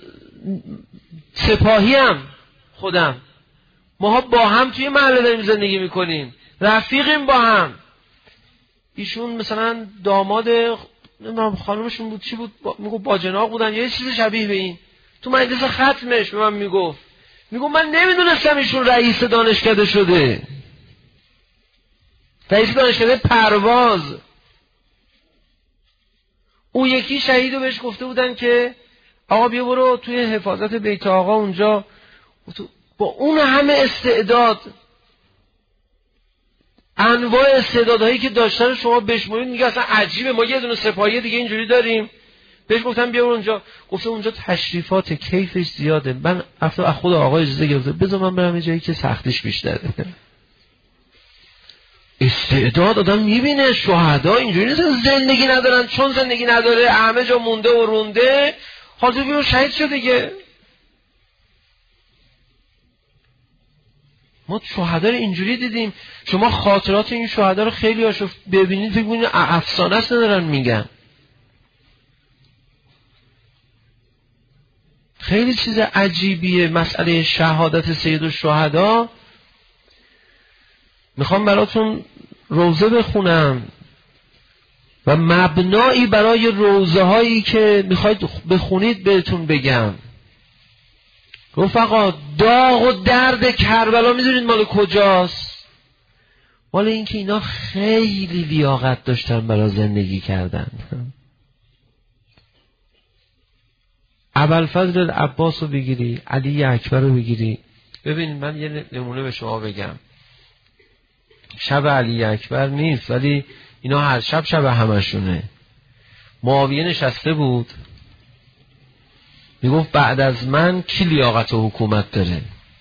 سپاهیم، خودم ماها با هم توی محله داریم زندگی میکنیم، رفیقیم با هم. ایشون مثلا داماد خانمشون بود، چی بود، میگو باجناق بودن، یه چیز شبیه به این. تو مجلس ختمش به من میگفت من نمیدونستم ایشون رئیس دانشکده شده، رئیس دانشکده پرواز. اون یکی شهیدو بهش گفته بودن که آقا بیا برو توی حفاظت بیت آقا اونجا، با اون همه استعداد، انواع استعدادهایی که داشتن شما بشمونید، میگه اصلا عجیبه، ما یه دونه سپاهی دیگه اینجوری داریم. بهش گفتم بیا اونجا، گفته اونجا تشریفات کیفش زیاده، من از خود آقا اجازه گرفته بذار من برم یه جایی که سختیش بیشتره. استعداد آدم میبینه. شهدا اینجوری نیست زندگی ندارن، چون زندگی نداره همه جا مونده و رونده، حاضر بیرون شهید شده دیگه. ما شهدا رو اینجوری دیدیم. شما خاطرات این شهدا رو خیلی هاشو ببینید فکر کنید افسانه است ندارن میگن. خیلی چیز عجیبیه مسئله شهادت سید الشهدا. میخوام براتون روزه بخونم و مبنایی برای روزه هایی که میخواید بخونید بهتون بگم. رفقا داغ و درد کربلا میدونید مال کجاست؟ مال اینکه اینا خیلی لیاقت داشتن برای زندگی کردن. ابوالفضل العباس رو بگیری، علی اکبر رو بگیری. ببینید من یه نمونه به شما بگم. شب علی اکبر نیست ولی اینا هر شب همشونه. معاویه نشسته بود میگفت بعد از من کی لیاقت و حکومت داره؟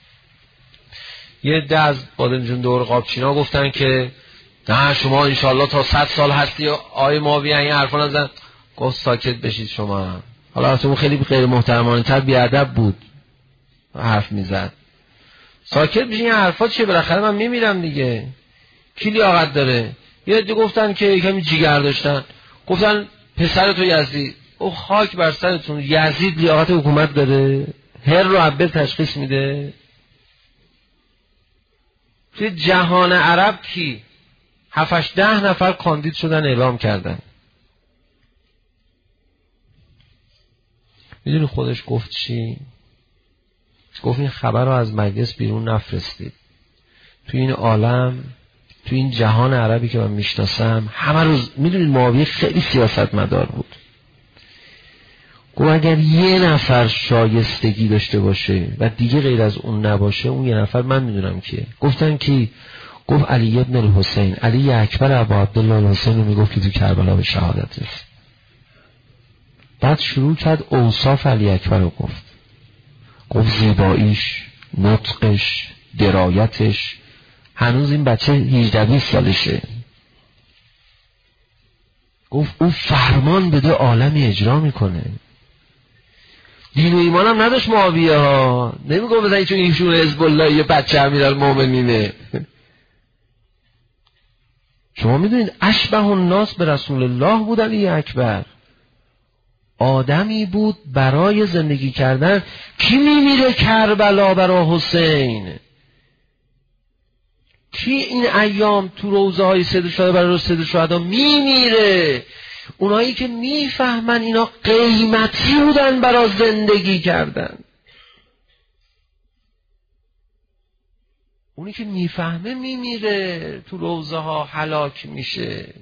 یه عده از بادمجون دور قابچینا گفتن که نه شما انشالله تا 100 سال هستی. آیه معاویه این حرفا نزن. گفت ساکت بشید شما. حالا اصلا خیلی غیر محترمانه تر بیادب بود حرف میزد. ساکت بشین، این حرفا چیه؟ بالاخره من میمیرم دیگه. کی لیاقت داره؟ یه عده گفتن که کمی جیگر داشتن، گفتن پسر تو یزید. او خاک بر سرتون، یزید لیاقت حکومت داره؟ هر رو عبر تشخیص میده؟ توی جهان عرب کی 7-10 نفر کاندید شدن اعلام کردن. میدونی خودش گفت چی؟ گفت این خبر رو از مجلس بیرون نفرستید. توی این عالم، توی این جهان عربی که من میشناسم همه روز، میدونید معاویه خیلی سیاستمدار بود. گفت اگر یه نفر شایستگی داشته باشه و دیگه غیر از اون نباشه، اون یه نفر من میدونم کیه. گفتن کی؟ گفت علی ابن الحسین. علی اکبر ابو عبدالله الحسین رو میگفت که تو کربلا به شهادت رسید. بعد شروع کرد اوصاف علی اکبر رو گفت زیباییش، نطقش، درایتش. هنوز این بچه 18-20 سالشه. گفت او فرمان بده عالمی اجرا میکنه. دین و ایمان هم نداشت معاویه ها، نمیگه بزنی چون ایشون حزب الله یه بچه امیرالمومنینه. شما میدونید اشبه الناس به رسول الله بود علی اکبر، آدمی بود برای زندگی کردن. کی میمیره کربلا برای حسین؟ کی این ایام تو روزه های سید الشهدا برای سید الشهدا میمیره؟ اونایی که میفهمن اینا قیمتی بودن برای زندگی کردن. اونی که میفهمه میمیره، تو روزه ها هلاک میشه.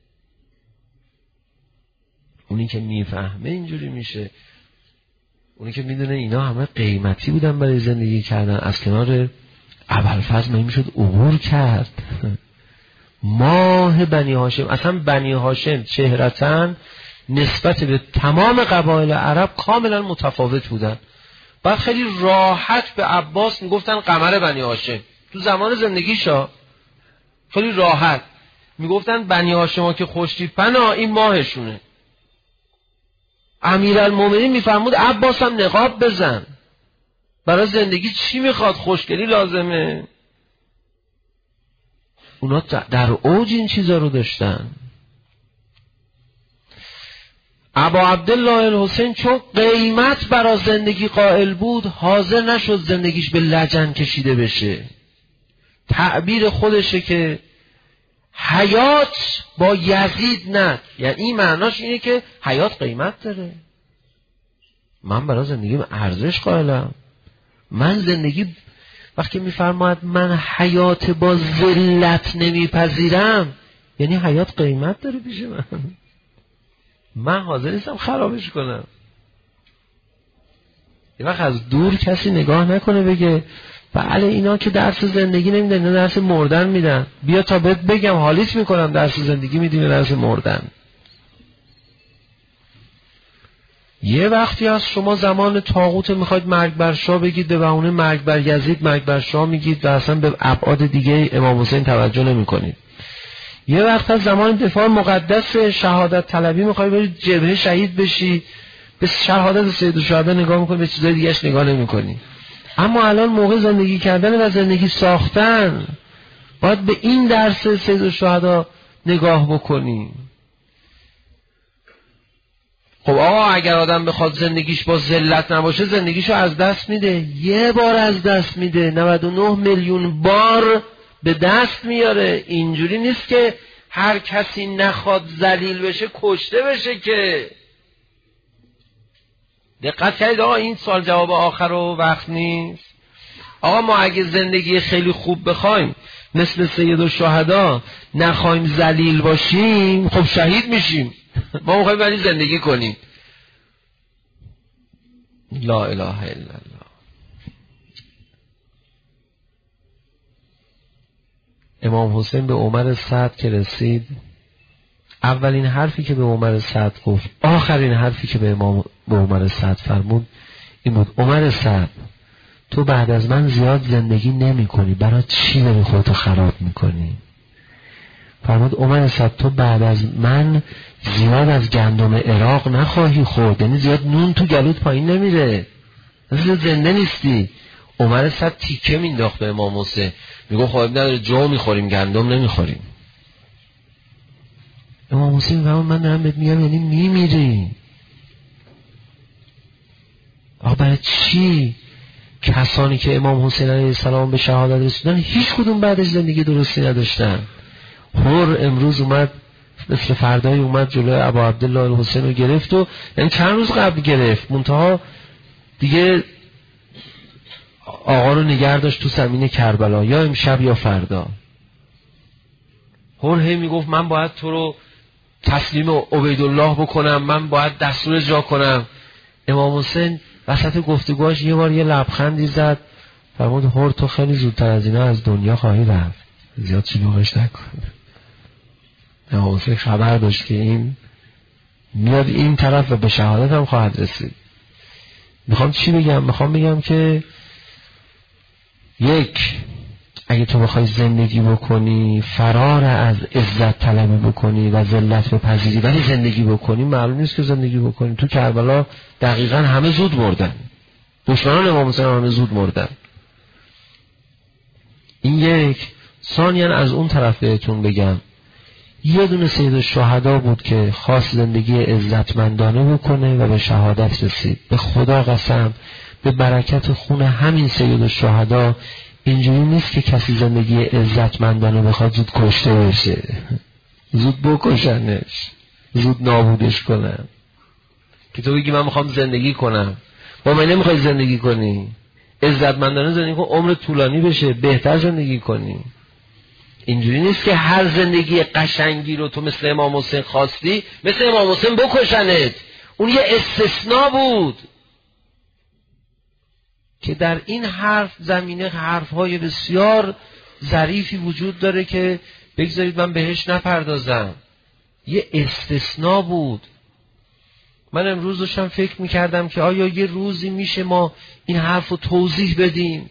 اونی که میفهمه اینجوری میشه. اونی که میدونه اینا همه قیمتی بودن برای زندگی کردن. از کنار ابوالفضل نمیشد عبور کرد. ماه بنی هاشم، اصلا بنی هاشم چهرتاً نسبت به تمام قبایل عرب کاملا متفاوت بودن. بعد خیلی راحت به عباس میگفتن قمر بنی هاشم. تو زمان زندگیشا خیلی راحت میگفتن بنی هاشم ها که خوشتیپن این ماهشونه. امیرالمومنین میفرمود عباس هم نقاب بزن، برای زندگی چی میخواد؟ خوشگلی لازمه. اونا در اوج این چیزا رو داشتن. ابا عبدالله الحسین چون قیمت برای زندگی قائل بود، حاضر نشد زندگیش به لجن کشیده بشه. تعبیر خودشه که حیات با یزید نه، یعنی این معناش اینه که حیات قیمت داره. من برای زندگیم ارزش قائلم. من زندگی وقتی میفرماید من حیات با ذلت نمیپذیرم، یعنی حیات قیمت داره پیش من حاضر نیستم خرابش کنم. یه وقت از دور کسی نگاه نکنه بگه بله اینا که درس زندگی نمیدن، اینا درس مردن میدن. بیا تا بهت بگم حالیت میکنم درس زندگی میدیم درس مردن. یه وقتی از شما زمان طاغوت میخواید مرگ بر شاه بگید، به بهونه مرگ بر یزید مرگ بر شاه میگید و اصلا به ابعاد دیگه امام حسین توجه نمیکنید. یه وقت از زمان دفاع مقدس شهادت طلبی میخواید برید جبهه شهید بشی، به شهادت سید الشهدا نگاه میکنید، به چیزای دیگه‌اش نگاه نمیکنید. اما الان موقع زندگی کردن و زندگی ساختن باید به این درس سید الشهدا نگاه بکنیم. خب آقا اگر آدم بخواد زندگیش با ذلت نباشه، زندگیشو از دست میده. یه بار از دست میده، 99 میلیون بار به دست میاره. اینجوری نیست که هر کسی نخواد ذلیل بشه کشته بشه که. دقت کردید آقا این سوال جواب آخر و وقت نیست. آقا ما اگه زندگی خیلی خوب بخوایم مثل سید الشهدا نخوایم ذلیل باشیم، خب شهید میشیم. ما میخوایم ولی زندگی کنیم. لا اله الا الله. امام حسین به عمر سعد که رسید، اولین حرفی که به عمر سعد گفت، آخرین حرفی که به عمر سعد فرمود این بود: عمر سعد تو بعد از من زیاد زندگی نمی کنی، برای چی داری خودتو خراب میکنی؟ فرمود عمر سعد تو بعد از من زیاد از گندم عراق نخواهی خورد، یعنی زیاد نون تو گلوت پایین نمیره، زیاد زنده نیستی. عمر سعد تیکه مینداخت به امام حسین، میگو خب نداره جو میخوریم گندم نمیخوریم. امام حسین فرمود من دارم بهت میگم یعنی میمیری. آقا برای چی کسانی که امام حسین علیه السلام به شهادت رسیدن هیچ کدوم بعدش زندگی درستی نداشتن؟ هر امروز اومد مثل فردای اومد جلوی ابا عبدالله الحسین رو گرفت و یعنی چند روز قبل گرفت، منتها دیگه آقا رو نگه داشت تو زمین کربلا، یا امشب یا فردا. هر هی میگفت من باید تو رو تسلیم عبیدالله بکنم، من باید دستور اجرا کنم. امام حسین وسط گفتگوهاش یه بار یه لبخندی زد، فرمود هر تو خیلی زودتر از اینا از دنیا خواهی رفت، زیاد شلوغش نکن. امام حسین خبر داشت که این میاد این طرف و به شهادت هم خواهد رسید. میخوام چی بگم؟ میخوام بگم که یک، اگه تو بخوای زندگی بکنی فرار از عزت طلبی بکنی و ذلت بپذیری ولی زندگی بکنی، معلوم نیست که زندگی بکنی. تو کربلا دقیقاً همه زود مردن، دشمنان امام حسین همه زود مردن. این یک. ثانیاً از اون طرف بهتون بگم، یه دونه سید الشهدا بود که خواست زندگی عزتمندانه بکنه و به شهادت رسید. به خدا قسم به برکت خون همین سید الشهدا اینجوری نیست که کسی زندگی عزتمندانه بخواد زود کشته بشه، زود بکشنش، زود نابودش کنن. که تو بگی من میخوام زندگی کنم، با من نمیخوای زندگی کنی، عزتمندانه زندگی کن، عمر طولانی بشه، بهتر زندگی کنی. اینجوری نیست که هر زندگی قشنگی رو تو مثل امام حسین خواستی مثل امام حسین بکشنت. اون یه استثناء بود که در این حرف زمینه حرفهای بسیار ظریفی وجود داره که بگذارید من بهش نپردازم. یه استثناء بود. من امروز داشتم فکر میکردم که آیا یه روزی میشه ما این حرف رو توضیح بدیم؟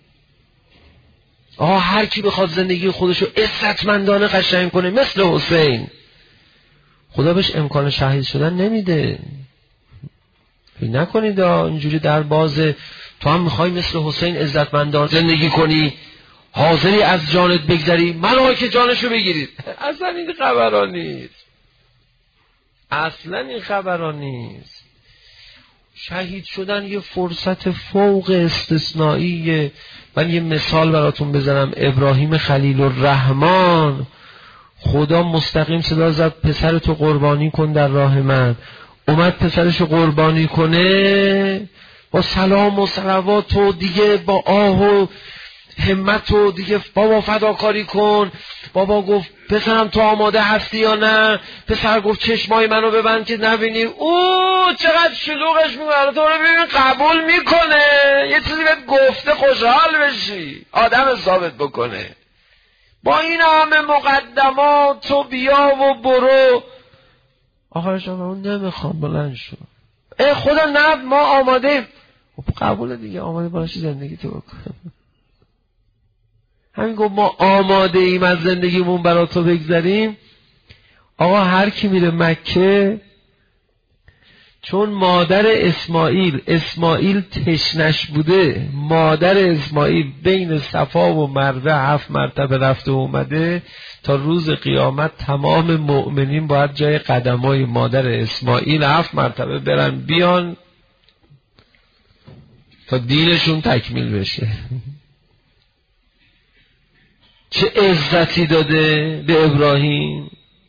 هر کی بخواد زندگی خودشو عزتمندانه قشنگ کنه مثل حسین، خدا بهش امکان شهید شدن نمیده. فکر نکنید اینجوری در بازه تو هم میخوای مثل حسین عزتمندانه زندگی کنی، حاضری از جانت بگذری، ملائکه جانشو بگیرید. اصلا این خبران نیست، اصلا این خبران نیست. شهید شدن یه فرصت فوق استثنائیه. من یه مثال براتون بزنم. ابراهیم خلیل الرحمن، خدا مستقیم صدا زد پسرتو قربانی کن در راه من. اومد پسرشو قربانی کنه، با سلام و صلوات و دیگه با آه و همت و دیگه بابا فداکاری کن. بابا گفت پسرم تو آماده هستی یا نه؟ پسر گفت چشمای منو ببند که نبینی. چقدر شلوغش میکنه، تو رو ببین قبول میکنه. یه چیزی بهت گفته خوشحال بشی، آدم ثابت بکنه. با این همه مقدمات تو بیا و برو. آخرش اون نمیخوام، بلند شو. خدا نه ما آماده. قبول دیگه، آماده باشی زندگی تو بکن. همین گفت ما آماده ایم از زندگیمون برای تو بگذاریم. آقا هر کی میره مکه، چون مادر اسماعیل تشنش بوده، مادر اسماعیل بین صفا و مروه 7 مرتبه رفته و اومده، تا روز قیامت تمام مؤمنین باید جای قدمای مادر اسماعیل 7 مرتبه برن بیان تا دینشون تکمیل بشه. چه عزتی داده به ابراهیم.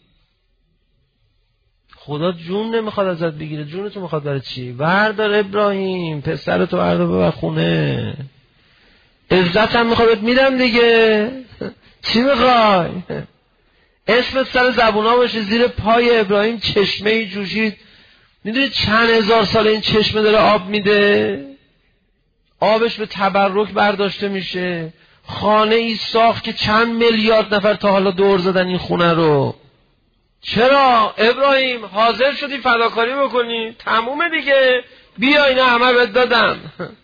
خدا جون نمیخواد ازت بگیره، جونتو میخواد برای چی؟ بردار ابراهیم، پسرتو بردار ببر خونه. عزت هم میخواد میدم دیگه. چی میخوای؟ اسمت سر زبونا باشه. زیر پای ابراهیم چشمه جوشید. میدونی چند هزار سال این چشمه داره آب میده؟ آبش به تبرک برداشته میشه. خانه ای ساخت که چند میلیارد نفر تا حالا دور زدن این خونه رو. چرا ابراهیم حاضر شدی فداکاری بکنی؟ تمومه دیگه، بیا اینا همه بهت دادم.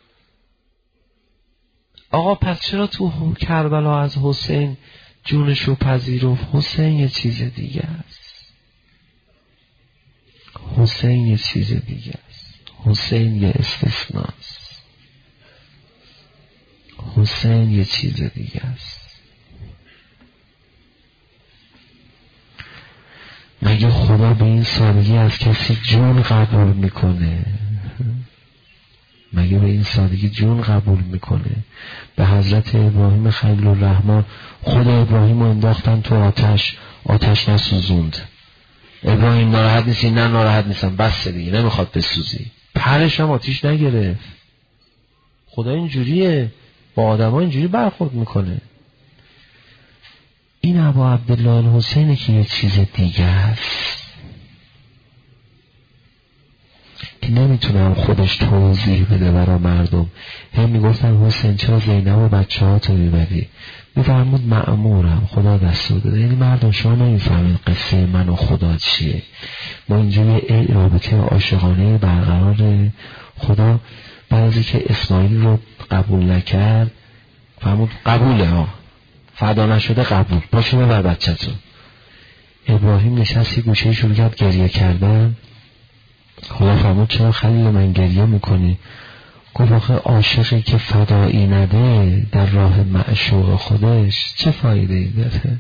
آقا پس چرا تو کربلا از حسین جونشو پذیرفت؟ حسین یه چیز دیگه است. حسین یه چیز دیگه است. حسین یه استثناست. حسین یه چیز دیگه است. مگه خدا به این سادگی از کسی جون قبول میکنه؟ مگه به این سادگی جون قبول میکنه؟ به حضرت ابراهیم خلیل الرحمن خود ابراهیم رو انداختن تو آتش نسوزوند. ابراهیم ناراحت نیستی؟ نه ناراحت نیستم، بس دیگه نمیخواد بسوزی. پرش هم آتیش نگرفت. خدا اینجوریه، با آدم ها اینجوری برخورد میکنه. این ابا عبدالله الحسینه که یه چیز دیگه است که نمیتونم خودش توضیح بده برای مردم. هم میگفتن حسین چرا زینب و بچه ها تو میبری؟ میفرمود مأمورم، خدا دستور داده. یعنی مردم شما نمیفهمید قصه من و خدا چیه. ما اینجوری رابطه عاشقانه برقراره. خدا بعد از که اسماعیل رو قبول نکرد فرمود قبوله ها، فدا نشده قبول باشه ببر بچه‌تون. ابراهیم نشستی گوشه شروع کرد گریه کردن. خدا فرمود چرا خلیل من گریه میکنی؟ گفت آخه عاشقی که فدایی نده در راه معشوق خودش چه فایده ای داره؟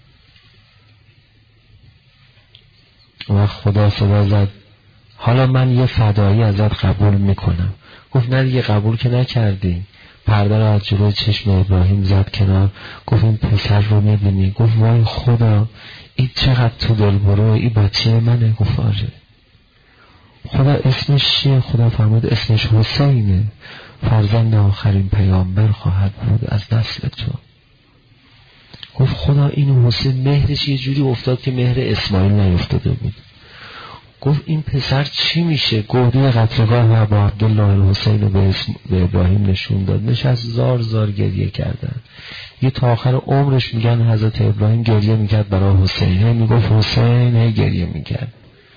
و خدا صدا زد حالا من یه فدایی ازت قبول میکنم. گفت نه دیگه قبول که نکردی. پرده رو از جلوی چشم ابراهیم زد کنار. گفت این پسر رو میبینی؟ گفت وای خدا این چقدر تو دل برو، این بچه منه. گفت آره. خدا اسمش چیه؟ خدا فرمود اسمش حسینه، فرزند آخرین پیامبر خواهد بود از نسل تو. گفت خدا این حسین مهرش یه جوری افتاد که مهر اسماعیل نیفتاده بود. گفت این پسر چی میشه؟ گودی قطرگاه و ابا عبدالله الحسین رو به ابراهیم نشون داد. نشست زار زار گریه کردن. یه تا آخر عمرش میگن حضرت ابراهیم گریه میکرد برای حسین، میگفت حسین، گریه میکرد.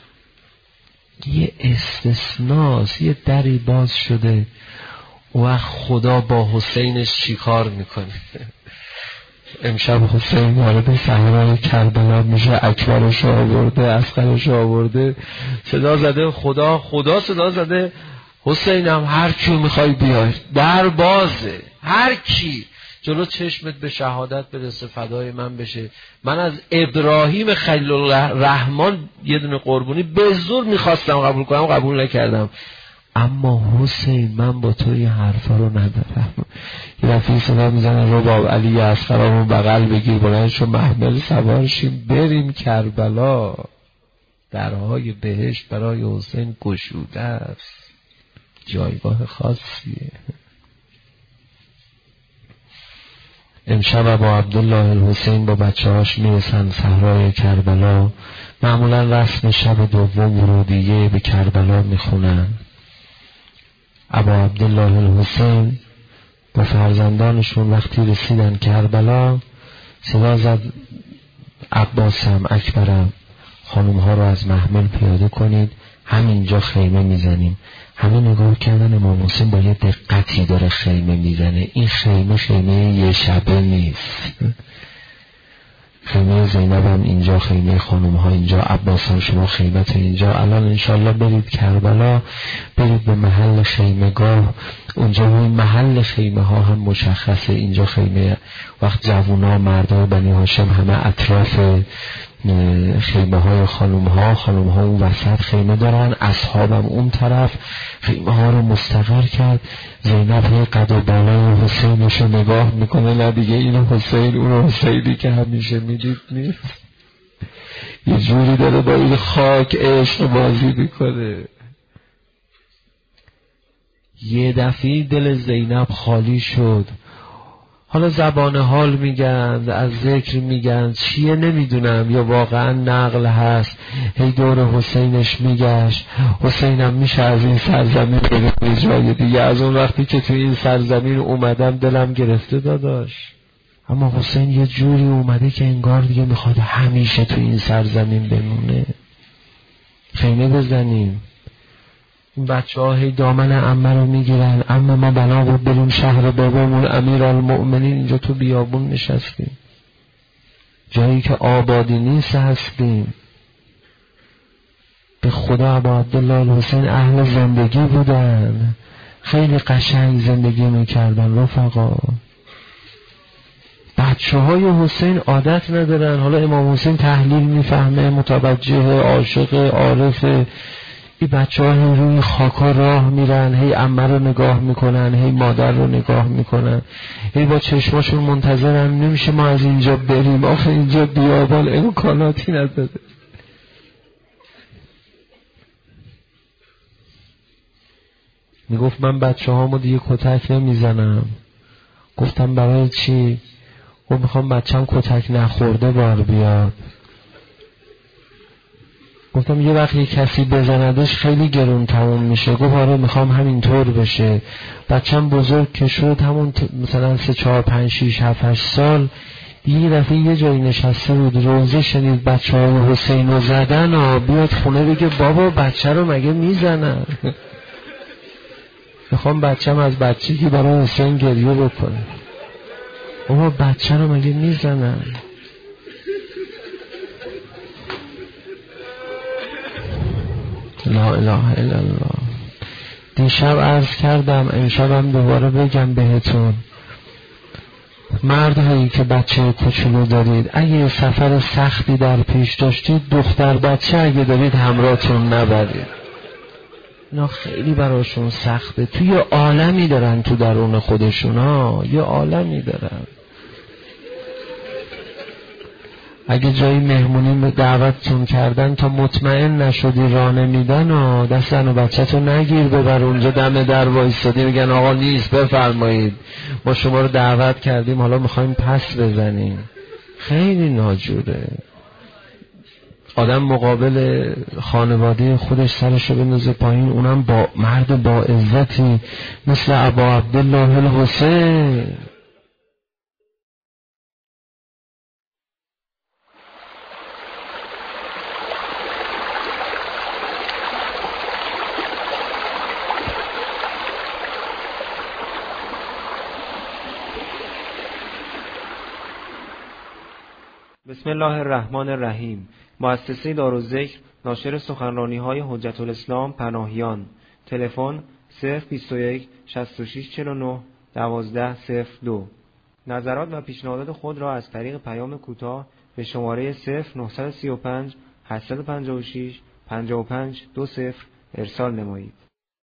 یه استثناست، یه دری باز شده و خدا با حسینش چی کار میکنه. امشب حسین وارد صحرای کربلا میشه، اکبرش آورده، اصغرش آورده، صدا زده خدا، خدا صدا زده حسینم هر کیو میخوای بیار، در بازه، هر کی جلو چشمت به شهادت برسه فدای من بشه. من از ابراهیم خلیل الرحمن یه دونه قربونی به زور میخواستم قبول کنم، قبول نکردم. اما حسین من با تو این حرفا رو ندارم. یه رفیق صدا میزنه رباب علی اصغرامون بغل بگیر بلند شو محمل سوار شیم بریم کربلا. درهای بهشت برای حسین گشوده است، جایگاه خاصیه. امشب با عبدالله الحسین با بچه‌هاش میرسن صحرای کربلا. معمولا رسم شب دوم ورودیه به کربلا میخونن. ابا عبدالله الحسین با فرزندانشون وقتی رسیدن کربلا صدا زد عباسم، اکبرم، خانوم ها رو از محمل پیاده کنید، همینجا خیمه میزنیم. همه نگاه کردن امام حسین با یه دقتی داره خیمه میزنه. این خیمه یه شبه نیست. خیمه زینب هم اینجا، خیمه خانوم ها اینجا، عباس هم شما خیمت اینجا. الان انشالله برید کربلا، برید به محل خیمگاه، اونجا این محل خیمه ها هم مشخصه. اینجا خیمه وقت جوونا مردا بنی هاشم همه اطراف خیمه های خانوم ها اون وسط خیمه دارن، اصحابم اون طرف. خیمه ها رو مستقر کرد. زینب یه قد و بالای حسینش رو نگاه میکنه، نه دیگه این حسین اون حسینی که همیشه میدید نیست، یه جوری داره با این خاک عشق بازی میکنه. یه دفعه دل زینب خالی شد. حالا زبان حال میگن، از ذکر میگن، چیه نمیدونم، یا واقعا نقل هست. هی دور حسینش میگشت. حسینم میشه از این سرزمین بره جای دیگه، از اون وقتی که تو این سرزمین اومدم دلم گرفته داداش. اما حسین یه جوری اومده که انگار دیگه میخواد همیشه تو این سرزمین بمونه. خیمه بزنیم. این بچه ها هی دامن عمه رو میگیرن، عمه ما بنا بود بریم شهر بابامون امیرالمؤمنین، اینجا تو بیابون نشستیم، جایی که آبادی نیست هستیم. به خدا ابا عبدالله الحسین اهل زندگی بودن، خیلی قشنگ زندگی میکردن رفقا. بچه های حسین عادت ندارن. حالا امام حسین تحلیل میفهمه، متوجه، عاشق، عارفه. این بچه ها روی خاکا راه میرن، هی عمه رو نگاه میکنن، هی مادر رو نگاه میکنن، هی با چشماشون منتظرن نمیشه ما از اینجا بریم، آخه اینجا بیابان امکاناتی نداره. میگفت من بچه هامو دیگه کتک نمیزنم. گفتم برای چی؟ گفت میخوام بچم کتک نخورده بار بیاد. گفتم یه وقت یه کسی بزندش خیلی گرون تموم میشه. گفت آره میخوام همینطور بشه. بچم بزرگ که شد، همون مثلا 3 4 5 6 7 8 سال، یه دفعه یه جایی نشسته بود، روزه شنید بچه های حسین رو زدن و بیاد خونه بگه بابا بچه رو مگه میزنن. میخوام بچم از بچگی برای حسین گریه بکنه. بابا بچه رو مگه میزنن؟ لا اله الا الله. دیشب عرض کردم، امشبم دوباره بگم بهتون، مردهایی که بچه کوچولو دارید، اگه سفر سختی در پیش داشتید، دختر بچه اگه دارید همراهتون نبرید. اینا خیلی براشون سخته. توی یه عالمی دارن تو درون خودشون ها، یه عالمی دارن. اگه جایی مهمونی دعوتتون کردن تا مطمئن نشدی راه نمیدن و دست زن و بچه تو نگیر ببر اونجا دم در وایسادی میگن آقا نیست بفرمایید ما شما رو دعوت کردیم حالا میخوایم پس بزنیم. خیلی ناجوره. آدم مقابل خانواده خودش سرشو بندازه پایین، اونم با مرد با عزتی مثل ابا عبدالله الحسین. بسم الله الرحمن الرحیم. مؤسسه دارالذکر ناشر سخنرانی‌های حجت الاسلام پناهیان. تلفن 021 66 49 12 02. نظرات و پیشنهادات خود را از طریق پیام کوتاه به شماره 0935 856 55 20 ارسال نمایید.